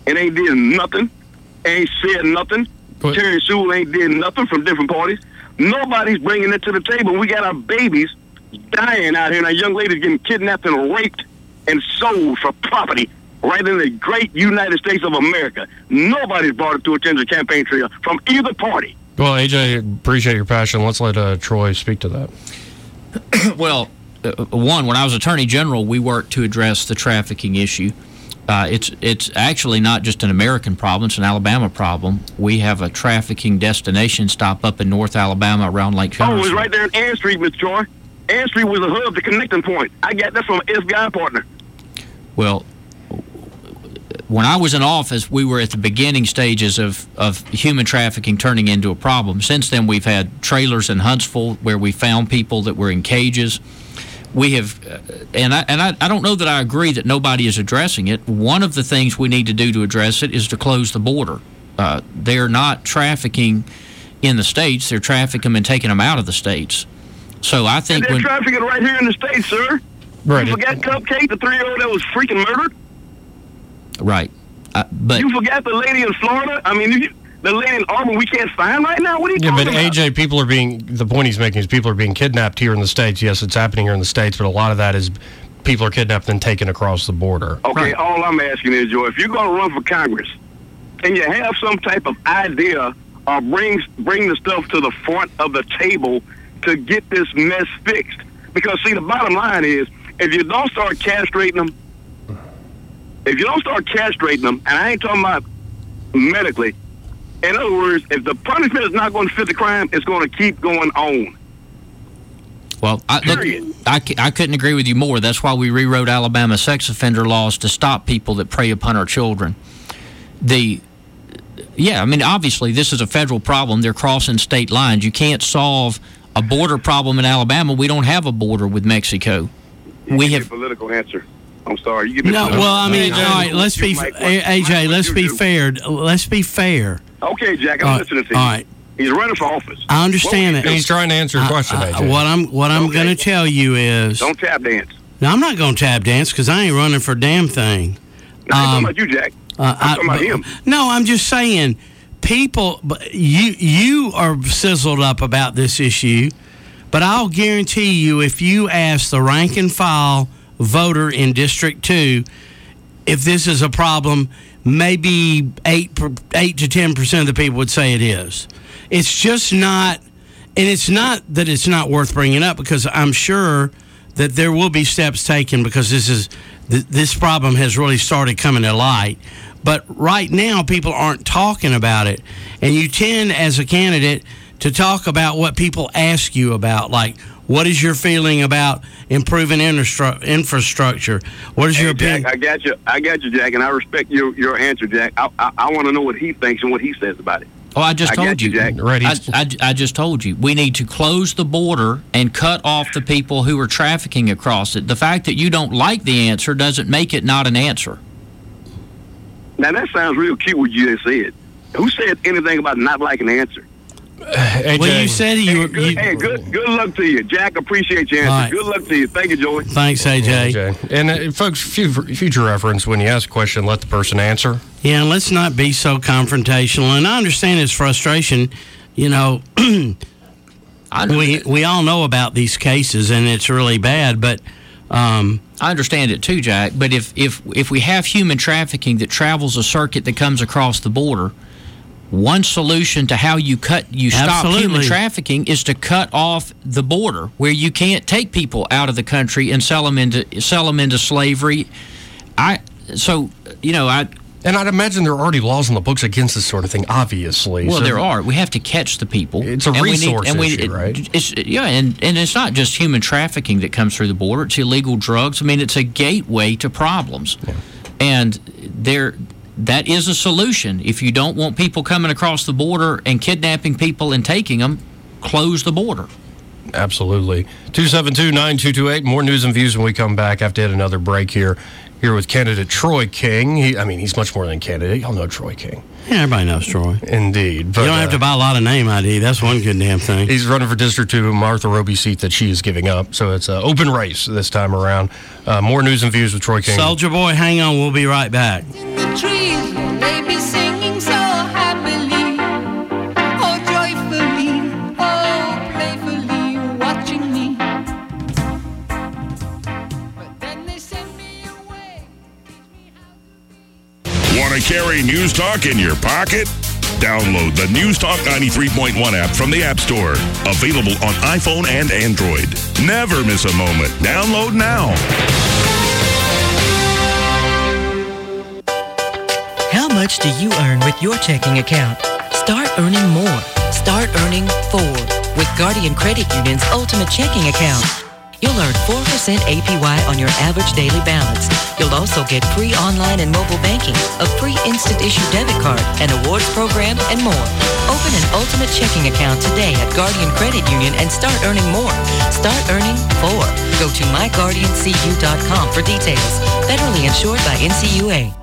Speaker 5: and ain't did nothing, ain't said nothing.
Speaker 1: What?
Speaker 5: Terry Sewell ain't did nothing from different parties. Nobody's bringing it to the table. We got our babies dying out here, and our young ladies getting kidnapped and raped and sold for property right in the great United States of America. Nobody's brought it to attention campaign trail from either party.
Speaker 1: Well, AJ, appreciate your passion. Let's let Troy speak to that.
Speaker 15: Well, one, when I was Attorney General, we worked to address the trafficking issue. It's actually not just an American problem, it's an Alabama problem. We have a trafficking destination stop up in North Alabama around Lake Charles.
Speaker 5: Oh, it was right there in Ann Street, Mr. Troy. Ann Street was the hub, the connecting point. I got that from an FBI partner.
Speaker 15: Well, when I was in office, we were at the beginning stages of human trafficking turning into a problem. Since then, we've had trailers in Huntsville where we found people that were in cages. We have, and I don't know that I agree that nobody is addressing it. One of the things we need to do to address it is to close the border. They're not trafficking in the states; they're trafficking them and taking them out of the states. So I think
Speaker 5: and they're trafficking right here in the States, sir.
Speaker 1: Right.
Speaker 5: You forgot Cupcake, the 3-year-old that was freaking murdered?
Speaker 15: Right. But
Speaker 5: you forgot the lady in Florida? I mean, the lady in Auburn we can't find right now? What are you
Speaker 1: Yeah,
Speaker 5: talking
Speaker 1: but
Speaker 5: about?
Speaker 1: AJ, the point he's making is people are being kidnapped here in the States. Yes, it's happening here in the States, but a lot of that is people are kidnapped and taken across the border.
Speaker 5: Okay, all I'm asking is, Joe, if you're going to run for Congress and you have some type of idea or bring the stuff to the front of the table to get this mess fixed. Because, see, the bottom line is, if you don't start castrating them, and I ain't talking about medically, in other words, if the punishment is not going to fit the crime, it's going to keep going on.
Speaker 15: Well, I couldn't agree with you more. That's why we rewrote Alabama sex offender laws to stop people that prey upon our children. Obviously, this is a federal problem. They're crossing state lines. You can't solve a border problem in Alabama. We don't have a border with Mexico.
Speaker 5: We have a political answer. I'm sorry. You give me
Speaker 16: all right, let's be AJ. Let's be fair. Let's be fair.
Speaker 5: Okay, Jack, I'm listening to you.
Speaker 16: All right.
Speaker 5: He's running for office.
Speaker 16: I understand that.
Speaker 1: He's trying to answer your question, AJ.
Speaker 16: What I'm going to tell you is,
Speaker 5: don't tap dance.
Speaker 16: No, I'm not going to tap dance because I ain't running for a damn thing.
Speaker 5: No, I'm talking about you, Jack. I'm talking about him.
Speaker 16: No, I'm just saying, people. You are sizzled up about this issue, but I'll guarantee you, if you ask the rank and file voter in District 2 if this is a problem, maybe 8 to 10% of the people would say it is. It's just not, and it's not that it's not worth bringing up, because I'm sure that there will be steps taken, because this problem has really started coming to light. But right now, people aren't talking about it, and you tend, as a candidate, to talk about what people ask you about, like, what is your feeling about improving infrastructure? What is your opinion?
Speaker 5: Jack, I got you, Jack, and I respect your answer, Jack. I want to know what he thinks and what he says about it.
Speaker 15: Oh, I just told you.
Speaker 5: Jack.
Speaker 15: I just told you. We need to close the border and cut off the people who are trafficking across it. The fact that you don't like the answer doesn't make it not an answer.
Speaker 5: Now, that sounds real cute what you just said. Who said anything about not liking the answer?
Speaker 1: AJ.
Speaker 16: Well, you said
Speaker 5: good luck to you, Jack. Appreciate your answer.
Speaker 16: Right.
Speaker 5: Good luck to you. Thank you, Joey.
Speaker 16: Thanks, AJ.
Speaker 1: And folks, future reference: when you ask a question, let the person answer.
Speaker 16: Yeah, and let's not be so confrontational. And I understand his frustration. You know, we all know about these cases, and it's really bad. But
Speaker 15: I understand it too, Jack. But if we have human trafficking that travels a circuit that comes across the border, one solution to how you stop human trafficking is to cut off the border, where you can't take people out of the country and sell them into slavery.
Speaker 1: And I'd imagine there are already laws on the books against this sort of thing, obviously.
Speaker 15: Well, there are. We have to catch the people.
Speaker 1: It's a resource issue, right?
Speaker 15: And it's not just human trafficking that comes through the border. It's illegal drugs. I mean, it's a gateway to problems. Yeah. And that is a solution. If you don't want people coming across the border and kidnapping people and taking them, close the border.
Speaker 1: Absolutely. 272-9228. More news and views when we come back. I have to hit another break here with candidate Troy King. He's much more than candidate. Y'all know Troy King.
Speaker 16: Yeah, everybody knows Troy.
Speaker 1: Indeed. But,
Speaker 16: you don't have to buy a lot of name ID. That's one good damn thing.
Speaker 1: He's running for District 2, Martha Roby's seat that she is giving up. So it's an open race this time around. More news and views with Troy King.
Speaker 16: Soldier Boy, hang on. We'll be right back.
Speaker 6: In the trees.
Speaker 3: Want to carry News Talk in your pocket? Download the News Talk 93.1 app from the App Store. Available on iPhone and Android. Never miss a moment. Download now.
Speaker 4: How much do you earn with your checking account? Start earning more. Start earning 4 with Guardian Credit Union's Ultimate Checking Account. You'll earn 4% APY on your average daily balance. You'll also get free online and mobile banking, a free instant issue debit card, an awards program, and more. Open an Ultimate Checking Account today at Guardian Credit Union and start earning more. Start earning 4. Go to myguardiancu.com for details. Federally insured by NCUA.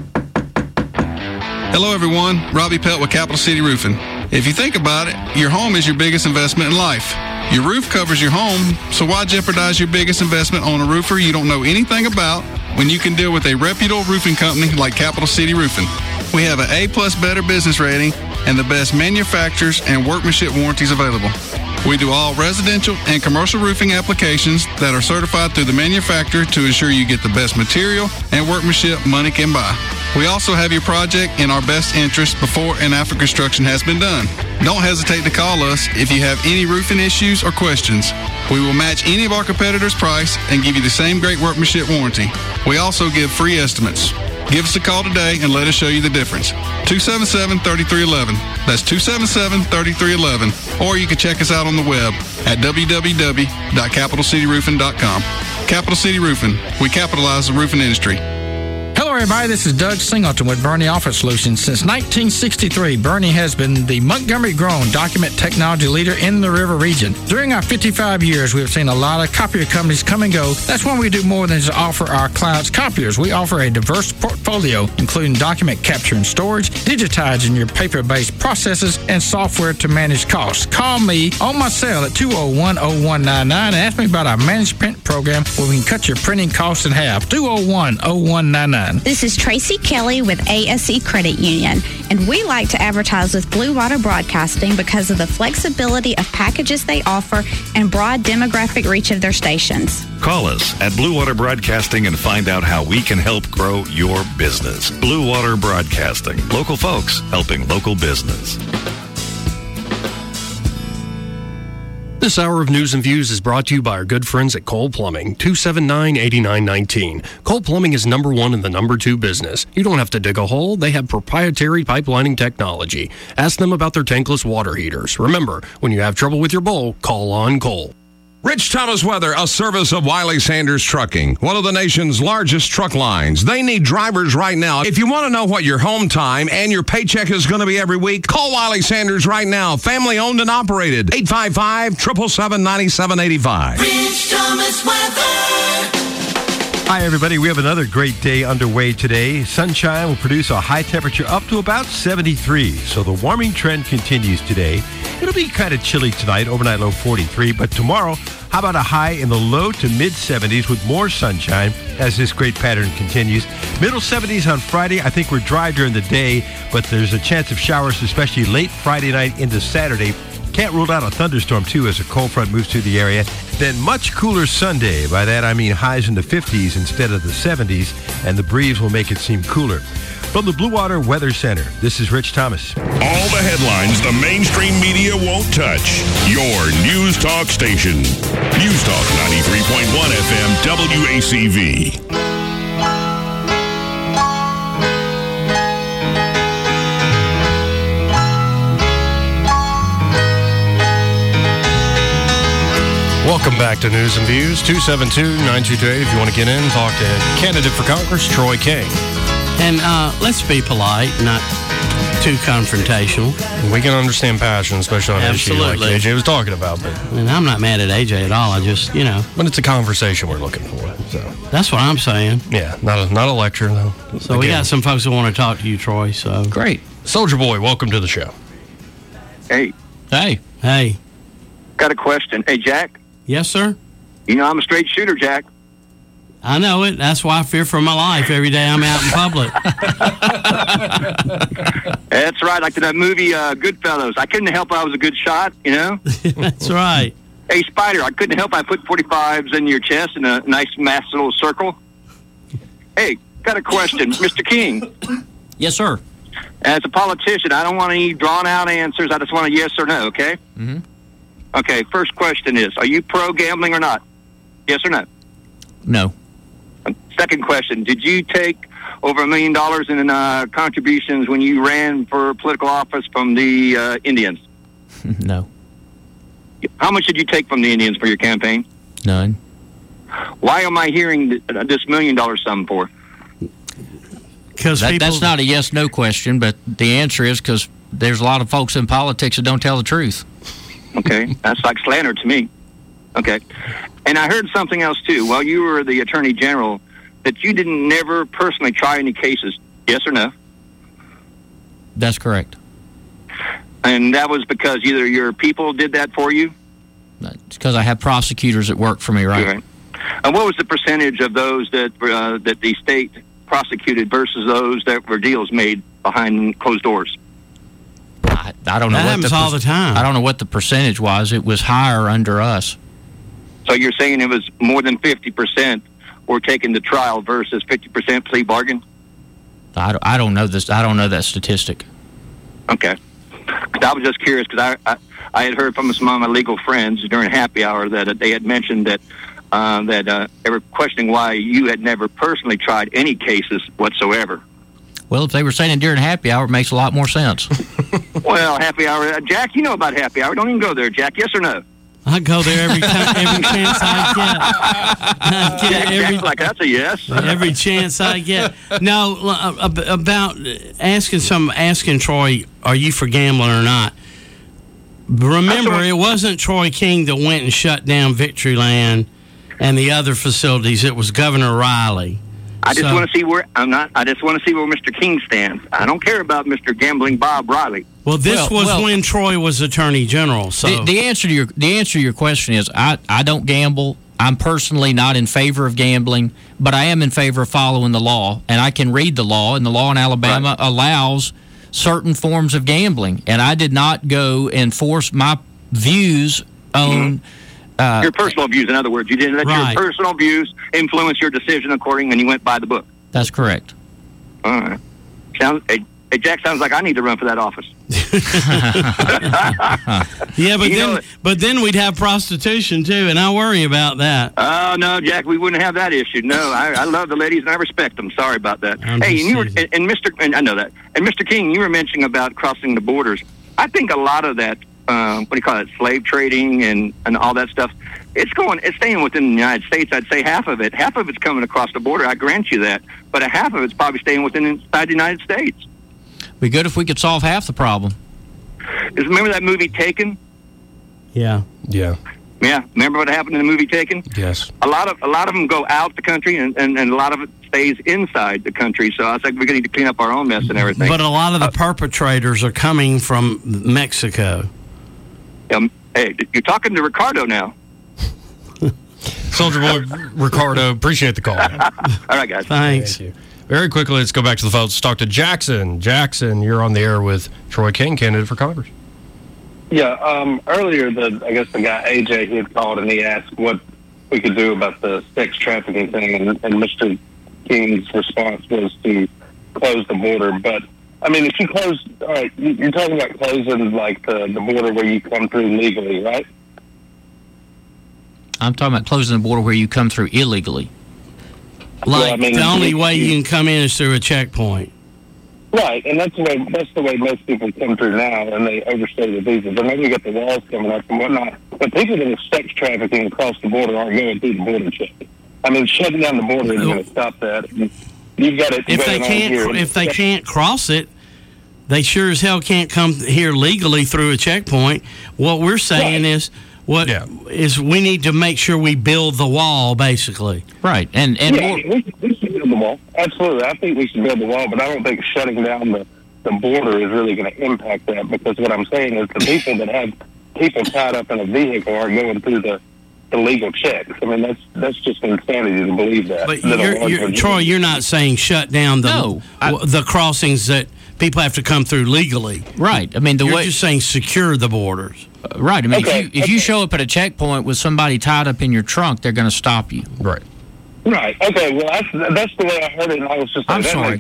Speaker 22: Hello, everyone. Robbie Pelt with Capital City Roofing. If you think about it, your home is your biggest investment in life. Your roof covers your home, so why jeopardize your biggest investment on a roofer you don't know anything about when you can deal with a reputable roofing company like Capital City Roofing? We have an A+ Better business rating and the best manufacturers and workmanship warranties available. We do all residential and commercial roofing applications that are certified through the manufacturer to ensure you get the best material and workmanship money can buy. We also have your project in our best interest before and after construction has been done. Don't hesitate to call us if you have any roofing issues or questions. We will match any of our competitors' price and give you the same great workmanship warranty. We also give free estimates. Give us a call today and let us show you the difference. 277-3311. That's 277-3311. Or you can check us out on the web at www.capitalcityroofing.com. Capital City Roofing. We capitalize the roofing industry.
Speaker 23: Hello, everybody. This is Doug Singleton with Bernie Office Solutions. Since 1963, Bernie has been the Montgomery-grown document technology leader in the River region. During our 55 years, we have seen a lot of copier companies come and go. That's when we do more than just offer our clients copiers. We offer a diverse portfolio, including document capture and storage, digitizing your paper-based processes, and software to manage costs. Call me on my cell at 201-0199 and ask me about our managed print program where we can cut your printing costs in half. 201-0199.
Speaker 24: This is Tracy Kelly with ASE Credit Union, and we like to advertise with Blue Water Broadcasting because of the flexibility of packages they offer and broad demographic reach of their stations.
Speaker 25: Call us at Blue Water Broadcasting and find out how we can help grow your business. Blue Water Broadcasting. Local folks helping local business.
Speaker 1: This hour of News and Views is brought to you by our good friends at Cole Plumbing, 279-8919. Cole Plumbing is number 1 in the number 2 business. You don't have to dig a hole. They have proprietary pipelining technology. Ask them about their tankless water heaters. Remember, when you have trouble with your bowl, call on Cole.
Speaker 26: Rich Thomas Weather, a service of Wiley Sanders Trucking, one of the nation's largest truck lines. They need drivers right now. If you want to know what your home time and your paycheck is going to be every week, call Wiley Sanders right now. Family owned and operated. 855-777-9785.
Speaker 6: Rich Thomas Weather.
Speaker 7: Hi, everybody. We have another great day underway today. Sunshine will produce a high temperature up to about 73. So the warming trend continues today. It'll be kind of chilly tonight, overnight low 43. But tomorrow, how about a high in the low to mid 70s with more sunshine as this great pattern continues. Middle 70s on Friday. I think we're dry during the day, but there's a chance of showers, especially late Friday night into Saturday. Can't rule out a thunderstorm, too, as a cold front moves through the area. Then much cooler Sunday. By that, I mean highs in the 50s instead of the 70s, and the breeze will make it seem cooler. From the Blue Water Weather Center, this is Rich Thomas.
Speaker 3: All the headlines the mainstream media won't touch. Your News Talk station. News Talk 93.1 FM WACV.
Speaker 1: Welcome back to News and Views, 272-9228. If you want to get in, talk to candidate for Congress, Troy King.
Speaker 16: And let's be polite, not too confrontational.
Speaker 1: We can understand passion, especially on an issue like AJ was talking about. But
Speaker 16: and I'm not mad at AJ at all. I just,
Speaker 1: But it's a conversation we're looking for. So
Speaker 16: that's what I'm saying.
Speaker 1: Yeah, not a lecture, though.
Speaker 16: So we got some folks that want to talk to you, Troy. So
Speaker 1: great. Soldier Boy, welcome to the show.
Speaker 5: Hey.
Speaker 16: Hey.
Speaker 5: Got a question. Hey, Jack.
Speaker 16: Yes, sir?
Speaker 5: You know I'm a straight shooter, Jack.
Speaker 16: I know it. That's why I fear for my life every day I'm out in public.
Speaker 5: That's right. Like in that movie Goodfellas. I couldn't help I was a good shot,
Speaker 16: That's right.
Speaker 5: Hey, Spider, I couldn't help I put 45s in your chest in a nice, massive little circle. Hey, got a question. Mr. King,
Speaker 15: Yes, sir.
Speaker 2: As a politician, I don't want any drawn-out answers. I just want a yes or no, okay?
Speaker 15: Mm-hmm.
Speaker 2: Okay, first question is, are you pro-gambling or not? Yes or no?
Speaker 15: No.
Speaker 2: Second question, did you take over $1 million in contributions when you ran for political office from the Indians?
Speaker 15: No.
Speaker 2: How much did you take from the Indians for your campaign?
Speaker 15: None.
Speaker 2: Why am I hearing this $1 million sum for?
Speaker 16: Because
Speaker 15: that's not a yes/no question, but the answer is because there's a lot of folks in politics that don't tell the truth.
Speaker 2: Okay, that's like slander to me. Okay, and I heard something else too. While you were the Attorney General, that you didn't never personally try any cases. Yes or no?
Speaker 15: That's correct.
Speaker 2: And that was because either your people did that for you?
Speaker 15: It's because I have prosecutors that work for me, right?
Speaker 2: Okay. And what was the percentage of those that that the state prosecuted versus those that were deals made behind closed doors?
Speaker 15: I don't know.
Speaker 16: That happens all the time.
Speaker 15: I don't know what the percentage was. It was higher under us.
Speaker 2: So you're saying it was more than 50% were taken to trial versus 50% plea bargain?
Speaker 15: I don't know this. I don't know that statistic.
Speaker 2: Okay. I was just curious because I had heard from some of my legal friends during happy hour that they had mentioned that they were questioning why you had never personally tried any cases whatsoever.
Speaker 15: Well, if they were saying it during happy hour, it makes a lot more sense.
Speaker 2: Well, happy hour. Jack, you know about happy hour. Don't even go there, Jack. Yes or no?
Speaker 16: I go there every time, every chance I get.
Speaker 2: Jack's like, that's a yes.
Speaker 16: Every chance I get. No, about asking Troy, are you for gambling or not? Remember, it wasn't Troy King that went and shut down Victoryland and the other facilities. It was Governor Riley.
Speaker 2: I just want to see where I just want to see where Mr. King stands. I don't care about Mr. Gambling Bob Riley.
Speaker 16: Well, this was when Troy was Attorney General. So
Speaker 15: the answer to your question is I don't gamble. I'm personally not in favor of gambling, but I am in favor of following the law, and I can read the law, and the law in Alabama allows certain forms of gambling, and I did not go and force my views on
Speaker 2: your personal views. In other words, you didn't let your personal views influence your decision according, and you went by the book.
Speaker 15: That's correct.
Speaker 2: All right. Hey, Jack, sounds like I need to run for that office.
Speaker 16: Yeah, but then we'd have prostitution too, and I worry about that.
Speaker 2: Oh no, Jack, we wouldn't have that issue. No, I love the ladies and I respect them. Sorry about that. Hey, and you were and I know that. And Mr. King, you were mentioning about crossing the borders. I think a lot of that, what do you call it, slave trading and all that stuff, it's staying within the United States. I'd say half of it's coming across the border. I grant you that, but a half of it's probably staying inside the United States.
Speaker 15: Be good if we could solve half the problem.
Speaker 2: Remember that movie Taken?
Speaker 16: Yeah.
Speaker 1: Yeah.
Speaker 2: Yeah. Remember what happened in the movie Taken?
Speaker 1: Yes.
Speaker 2: A lot of them go out the country, and a lot of it stays inside the country. So I was like, we're going to need to clean up our own mess and everything.
Speaker 16: But a lot of the perpetrators are coming from Mexico.
Speaker 2: Hey, you're talking to Ricardo now.
Speaker 1: Soldier Boy Ricardo, appreciate the call.
Speaker 2: All right, guys.
Speaker 16: Thanks.
Speaker 1: Thank you. Very quickly, let's go back to the phones. Let's talk to Jackson. Jackson, you're on the air with Troy King, candidate for Congress.
Speaker 8: Yeah, earlier, I guess the guy, AJ, he had called and he asked what we could do about the sex trafficking thing, and Mr. King's response was to close the border. But, I mean, if you close, all right, you're talking about closing, like, the border where you come through legally, right?
Speaker 15: I'm talking about closing the border where you come through illegally.
Speaker 16: Like, the only way you can come in is through a checkpoint.
Speaker 8: Right, and that's the way most people come through now, and they overstay the visas. And then we got the walls coming up and whatnot. But people that are sex trafficking across the border aren't going through the border check. I mean, shutting down the border is going to stop that. You've got it.
Speaker 16: If they can't cross it, they sure as hell can't come here legally through a checkpoint. What we're saying is we need to make sure we build the wall, basically.
Speaker 15: Right,
Speaker 8: we should build the wall. Absolutely, I think we should build the wall, but I don't think shutting down the border is really going to impact that, because what I'm saying is the people that have people tied up in a vehicle are going through the legal checks. I mean, that's just insanity to believe that.
Speaker 16: But Troy, you're not saying shut down the crossings that people have to come through legally.
Speaker 15: Right. I mean,
Speaker 16: you're just saying secure the borders.
Speaker 15: Right. I mean, if you show up at a checkpoint with somebody tied up in your trunk, they're going to stop you.
Speaker 1: Right.
Speaker 8: Right. Okay. Well, that's the way I heard it, and I was just.
Speaker 15: I'm sorry.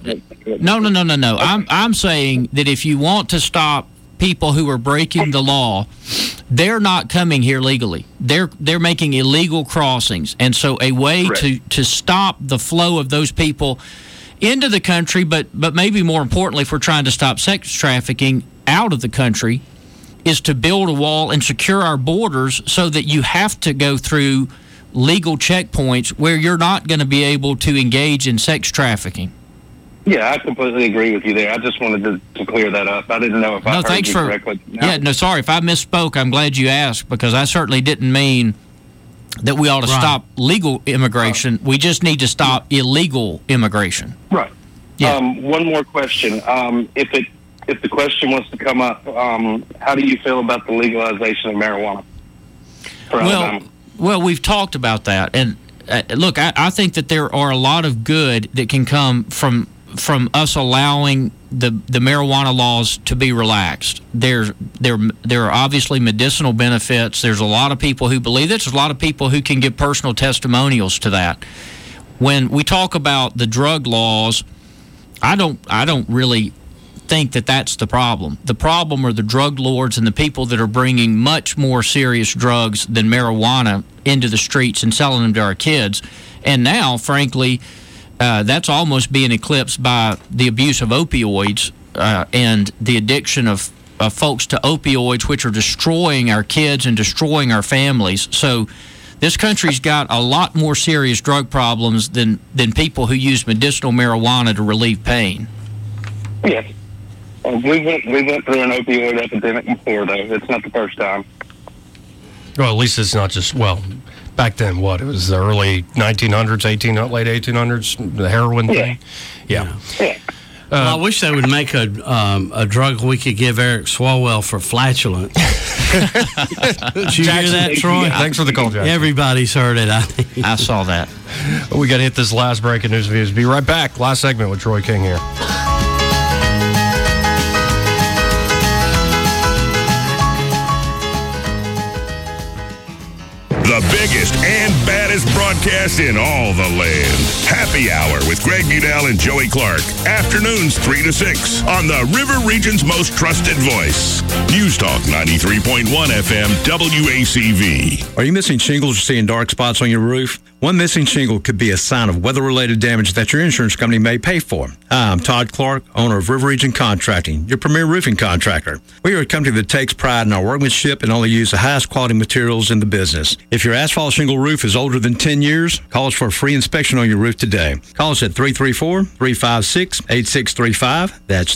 Speaker 15: No. I'm saying that if you want to stop people who are breaking the law, they're not coming here legally. They're making illegal crossings, and so a way to stop the flow of those people into the country, but maybe more importantly, if we're trying to stop sex trafficking out of the country, is to build a wall and secure our borders so that you have to go through legal checkpoints where you're not going to be able to engage in sex trafficking.
Speaker 8: Yeah, I completely agree with you there. I just wanted to clear that up. I didn't know if I heard you correctly.
Speaker 15: Sorry. If I misspoke, I'm glad you asked, because I certainly didn't mean that we ought to stop legal immigration. We just need to stop illegal immigration.
Speaker 8: Right.
Speaker 15: Yeah.
Speaker 8: One more question. If the question was to come up, how do you feel about the legalization of marijuana for Alabama?
Speaker 15: Well, we've talked about that, and look, I think that there are a lot of good that can come from us allowing the marijuana laws to be relaxed. There are obviously medicinal benefits. There's a lot of people who believe this. There's a lot of people who can give personal testimonials to that. When we talk about the drug laws, I don't really think that that's the problem. The problem are the drug lords and the people that are bringing much more serious drugs than marijuana into the streets and selling them to our kids. And now, frankly, that's almost being eclipsed by the abuse of opioids and the addiction of folks to opioids, which are destroying our kids and destroying our families. So this country's got a lot more serious drug problems than people who use medicinal marijuana to relieve pain.
Speaker 8: Yes. We went through an opioid epidemic before, though. It's not the first time.
Speaker 1: Well, at least it's not just, back then, it was the early 1900s, late 1800s, the heroin thing? Yeah.
Speaker 16: Well, I wish they would make a drug we could give Eric Swalwell for flatulence. Did you hear that, Troy?
Speaker 1: Thanks for the call, Jackson.
Speaker 16: Everybody's heard it.
Speaker 15: I saw that.
Speaker 1: We got to hit this last break in news and views. Be right back. Last segment with Troy King here.
Speaker 3: The biggest and baddest broadcast in all the land. Happy Hour with Greg Udell and Joey Clark. Afternoons 3 to 6 on the River Region's most trusted voice. News Talk 93.1 FM WACV.
Speaker 9: Are you missing shingles or seeing dark spots on your roof? One missing shingle could be a sign of weather-related damage that your insurance company may pay for. Hi, I'm Todd Clark, owner of River Region Contracting, your premier roofing contractor. We are a company that takes pride in our workmanship and only use the highest quality materials in the business. If your asphalt shingle roof is older than 10 years, call us for a free inspection on your roof today. Call us at 334-356-8635. That's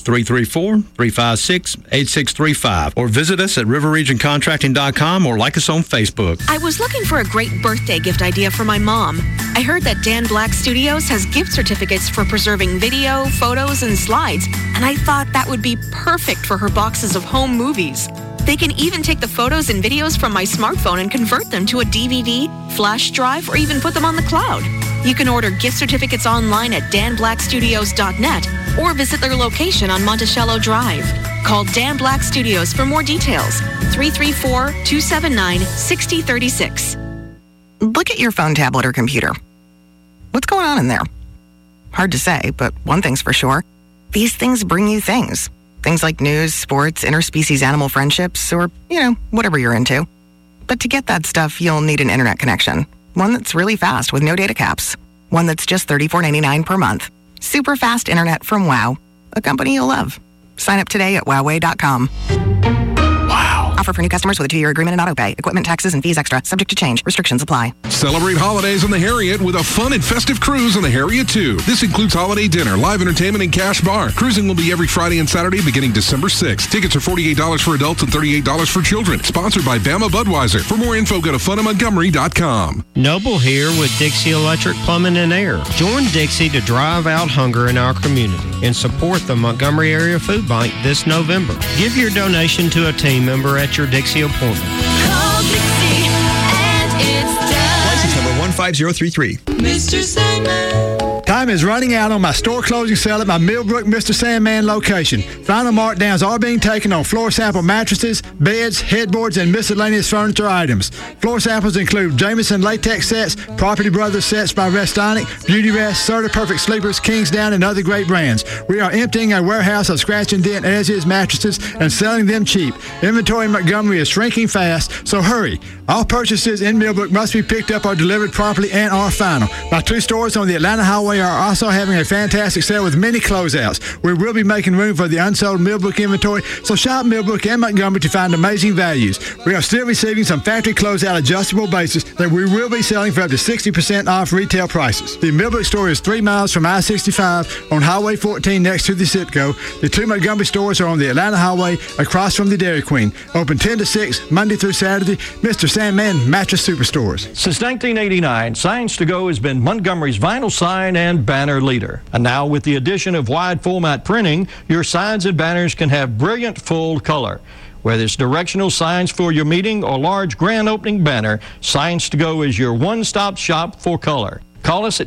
Speaker 9: 334-356-8635. Or visit us at riverregioncontracting.com or like us on Facebook.
Speaker 21: I was looking for a great birthday gift idea for my mom. I heard that Dan Black Studios has gift certificates for preserving video, photos, and slides, and I thought that would be perfect for her boxes of home movies. They can even take the photos and videos from my smartphone and convert them to a DVD, flash drive, or even put them on the cloud. You can order gift certificates online at danblackstudios.net or visit their location on Monticello Drive. Call Dan Black Studios for more details. 334-279-6036.
Speaker 10: Look at your phone, tablet, or computer. What's going on in there? Hard to say, but one thing's for sure. These things bring you things. Things like news, sports, interspecies animal friendships, or, whatever you're into. But to get that stuff, you'll need an internet connection. One that's really fast with no data caps. One that's just $34.99 per month. Super fast internet from WOW, a company you'll love. Sign up today at wowway.com. Offer for new customers with a 2-year agreement and auto-pay. Equipment, taxes, and fees extra. Subject to change. Restrictions apply.
Speaker 13: Celebrate holidays on the Harriet with a fun and festive cruise on the Harriet 2. This includes holiday dinner, live entertainment, and cash bar. Cruising will be every Friday and Saturday beginning December 6th. Tickets are $48 for adults and $38 for children. Sponsored by Bama Budweiser. For more info, go to funinmontgomery.com.
Speaker 11: Noble here with Dixie Electric Plumbing and Air. Join Dixie to drive out hunger in our community and support the Montgomery Area Food Bank this November. Give your donation to a team member at your Dixie appointment.
Speaker 6: Call Dixie and it's done.
Speaker 12: License number 15033.
Speaker 6: Mr. Sandman.
Speaker 12: Time is running out on my store closing sale at my Millbrook Mr. Sandman location. Final markdowns are being taken on floor sample mattresses, beds, headboards, and miscellaneous furniture items. Floor samples include Jameson latex sets, Property Brothers sets by Restonic, Beauty Rest, Serta Perfect Sleepers, Kingsdown, and other great brands. We are emptying our warehouse of scratch and dent as-is mattresses and selling them cheap. Inventory in Montgomery is shrinking fast, so hurry. All purchases in Millbrook must be picked up or delivered promptly and are final. My 2 stores on the Atlanta Highway are also having a fantastic sale with many closeouts. We will be making room for the unsold Millbrook inventory, so shop Millbrook and Montgomery to find amazing values. We are still receiving some factory closeout adjustable bases that we will be selling for up to 60% off retail prices. The Millbrook store is 3 miles from I-65 on Highway 14 next to the Citgo. The 2 Montgomery stores are on the Atlanta Highway across from the Dairy Queen. Open 10 to 6, Monday through Saturday. Mr. Sandman Mattress Superstores.
Speaker 14: Since 1989, Signs to Go has been Montgomery's vinyl sign and banner leader. And now with the addition of wide format printing, your signs and banners can have brilliant full color. Whether it's directional signs for your meeting or large grand opening banner, Signs to Go is your one-stop shop for color. Call us at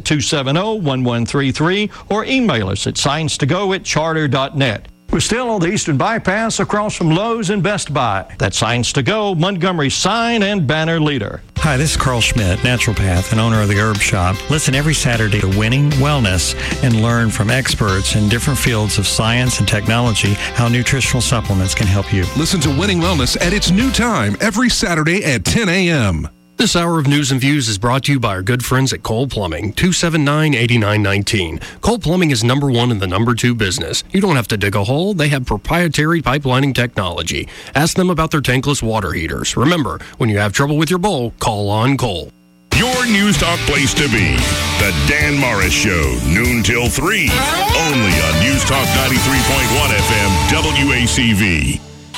Speaker 14: 270-1133 or email us at signstogo@charter.net. We're still on the Eastern Bypass across from Lowe's and Best Buy. That's Signs to Go, Montgomery's sign and banner leader.
Speaker 17: Hi, this is Carl Schmidt, naturopath and owner of the Herb Shop. Listen every Saturday to Winning Wellness and learn from experts in different fields of science and technology how nutritional supplements can help you.
Speaker 13: Listen to Winning Wellness at its new time every Saturday at 10 a.m.
Speaker 1: This hour of News and Views is brought to you by our good friends at Cole Plumbing, 279-8919. Cole Plumbing is number 1 in the number 2 business. You don't have to dig a hole. They have proprietary pipelining technology. Ask them about their tankless water heaters. Remember, when you have trouble with your bowl, call on Cole.
Speaker 3: Your News Talk place to be. The Dan Morris Show, noon till 3. Only on News Talk 93.1 FM, WACV.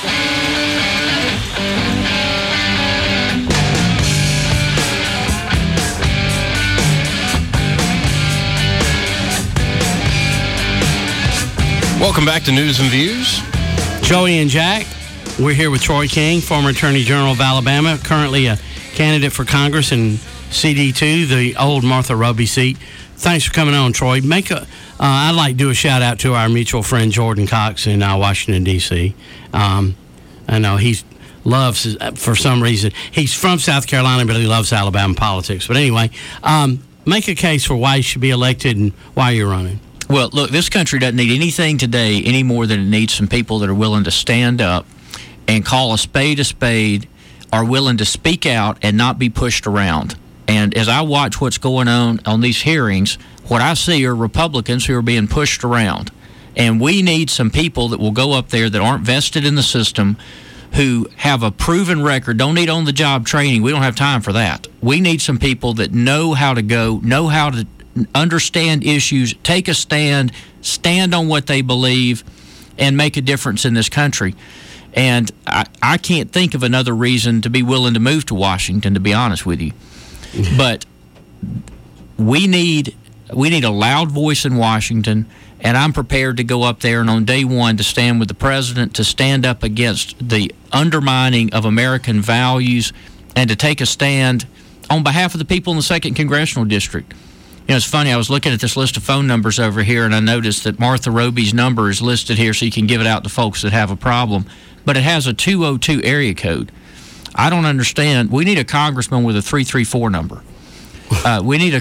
Speaker 1: Welcome back to News and Views.
Speaker 16: Joey and Jack, we're here with Troy King, former Attorney General of Alabama, currently a candidate for Congress in CD2, the old Martha Roby seat. Thanks for coming on, Troy. I'd like to do a shout out to our mutual friend Jordan Cox in Washington, D.C. I know he loves, for some reason, he's from South Carolina, but he loves Alabama politics. But anyway, make a case for why he should be elected and why you're running.
Speaker 15: Well, look, this country doesn't need anything today any more than it needs some people that are willing to stand up and call a spade, are willing to speak out and not be pushed around. And as I watch what's going on these hearings, what I see are Republicans who are being pushed around. And we need some people that will go up there that aren't vested in the system, who have a proven record, don't need on-the-job training. We don't have time for that. We need some people that know how to go, know how to understand issues, take a stand on what they believe, and make a difference in this country. And I can't think of another reason to be willing to move to Washington, to be honest with you. But we need a loud voice in Washington, and I'm prepared to go up there and on day one to stand with the president, to stand up against the undermining of American values, and to take a stand on behalf of the people in the 2nd Congressional District. You know, it's funny, I was looking at this list of phone numbers over here, and I noticed that Martha Roby's number is listed here so you can give it out to folks that have a problem. But it has a 202 area code. I don't understand. We need a congressman with a 334 number. We need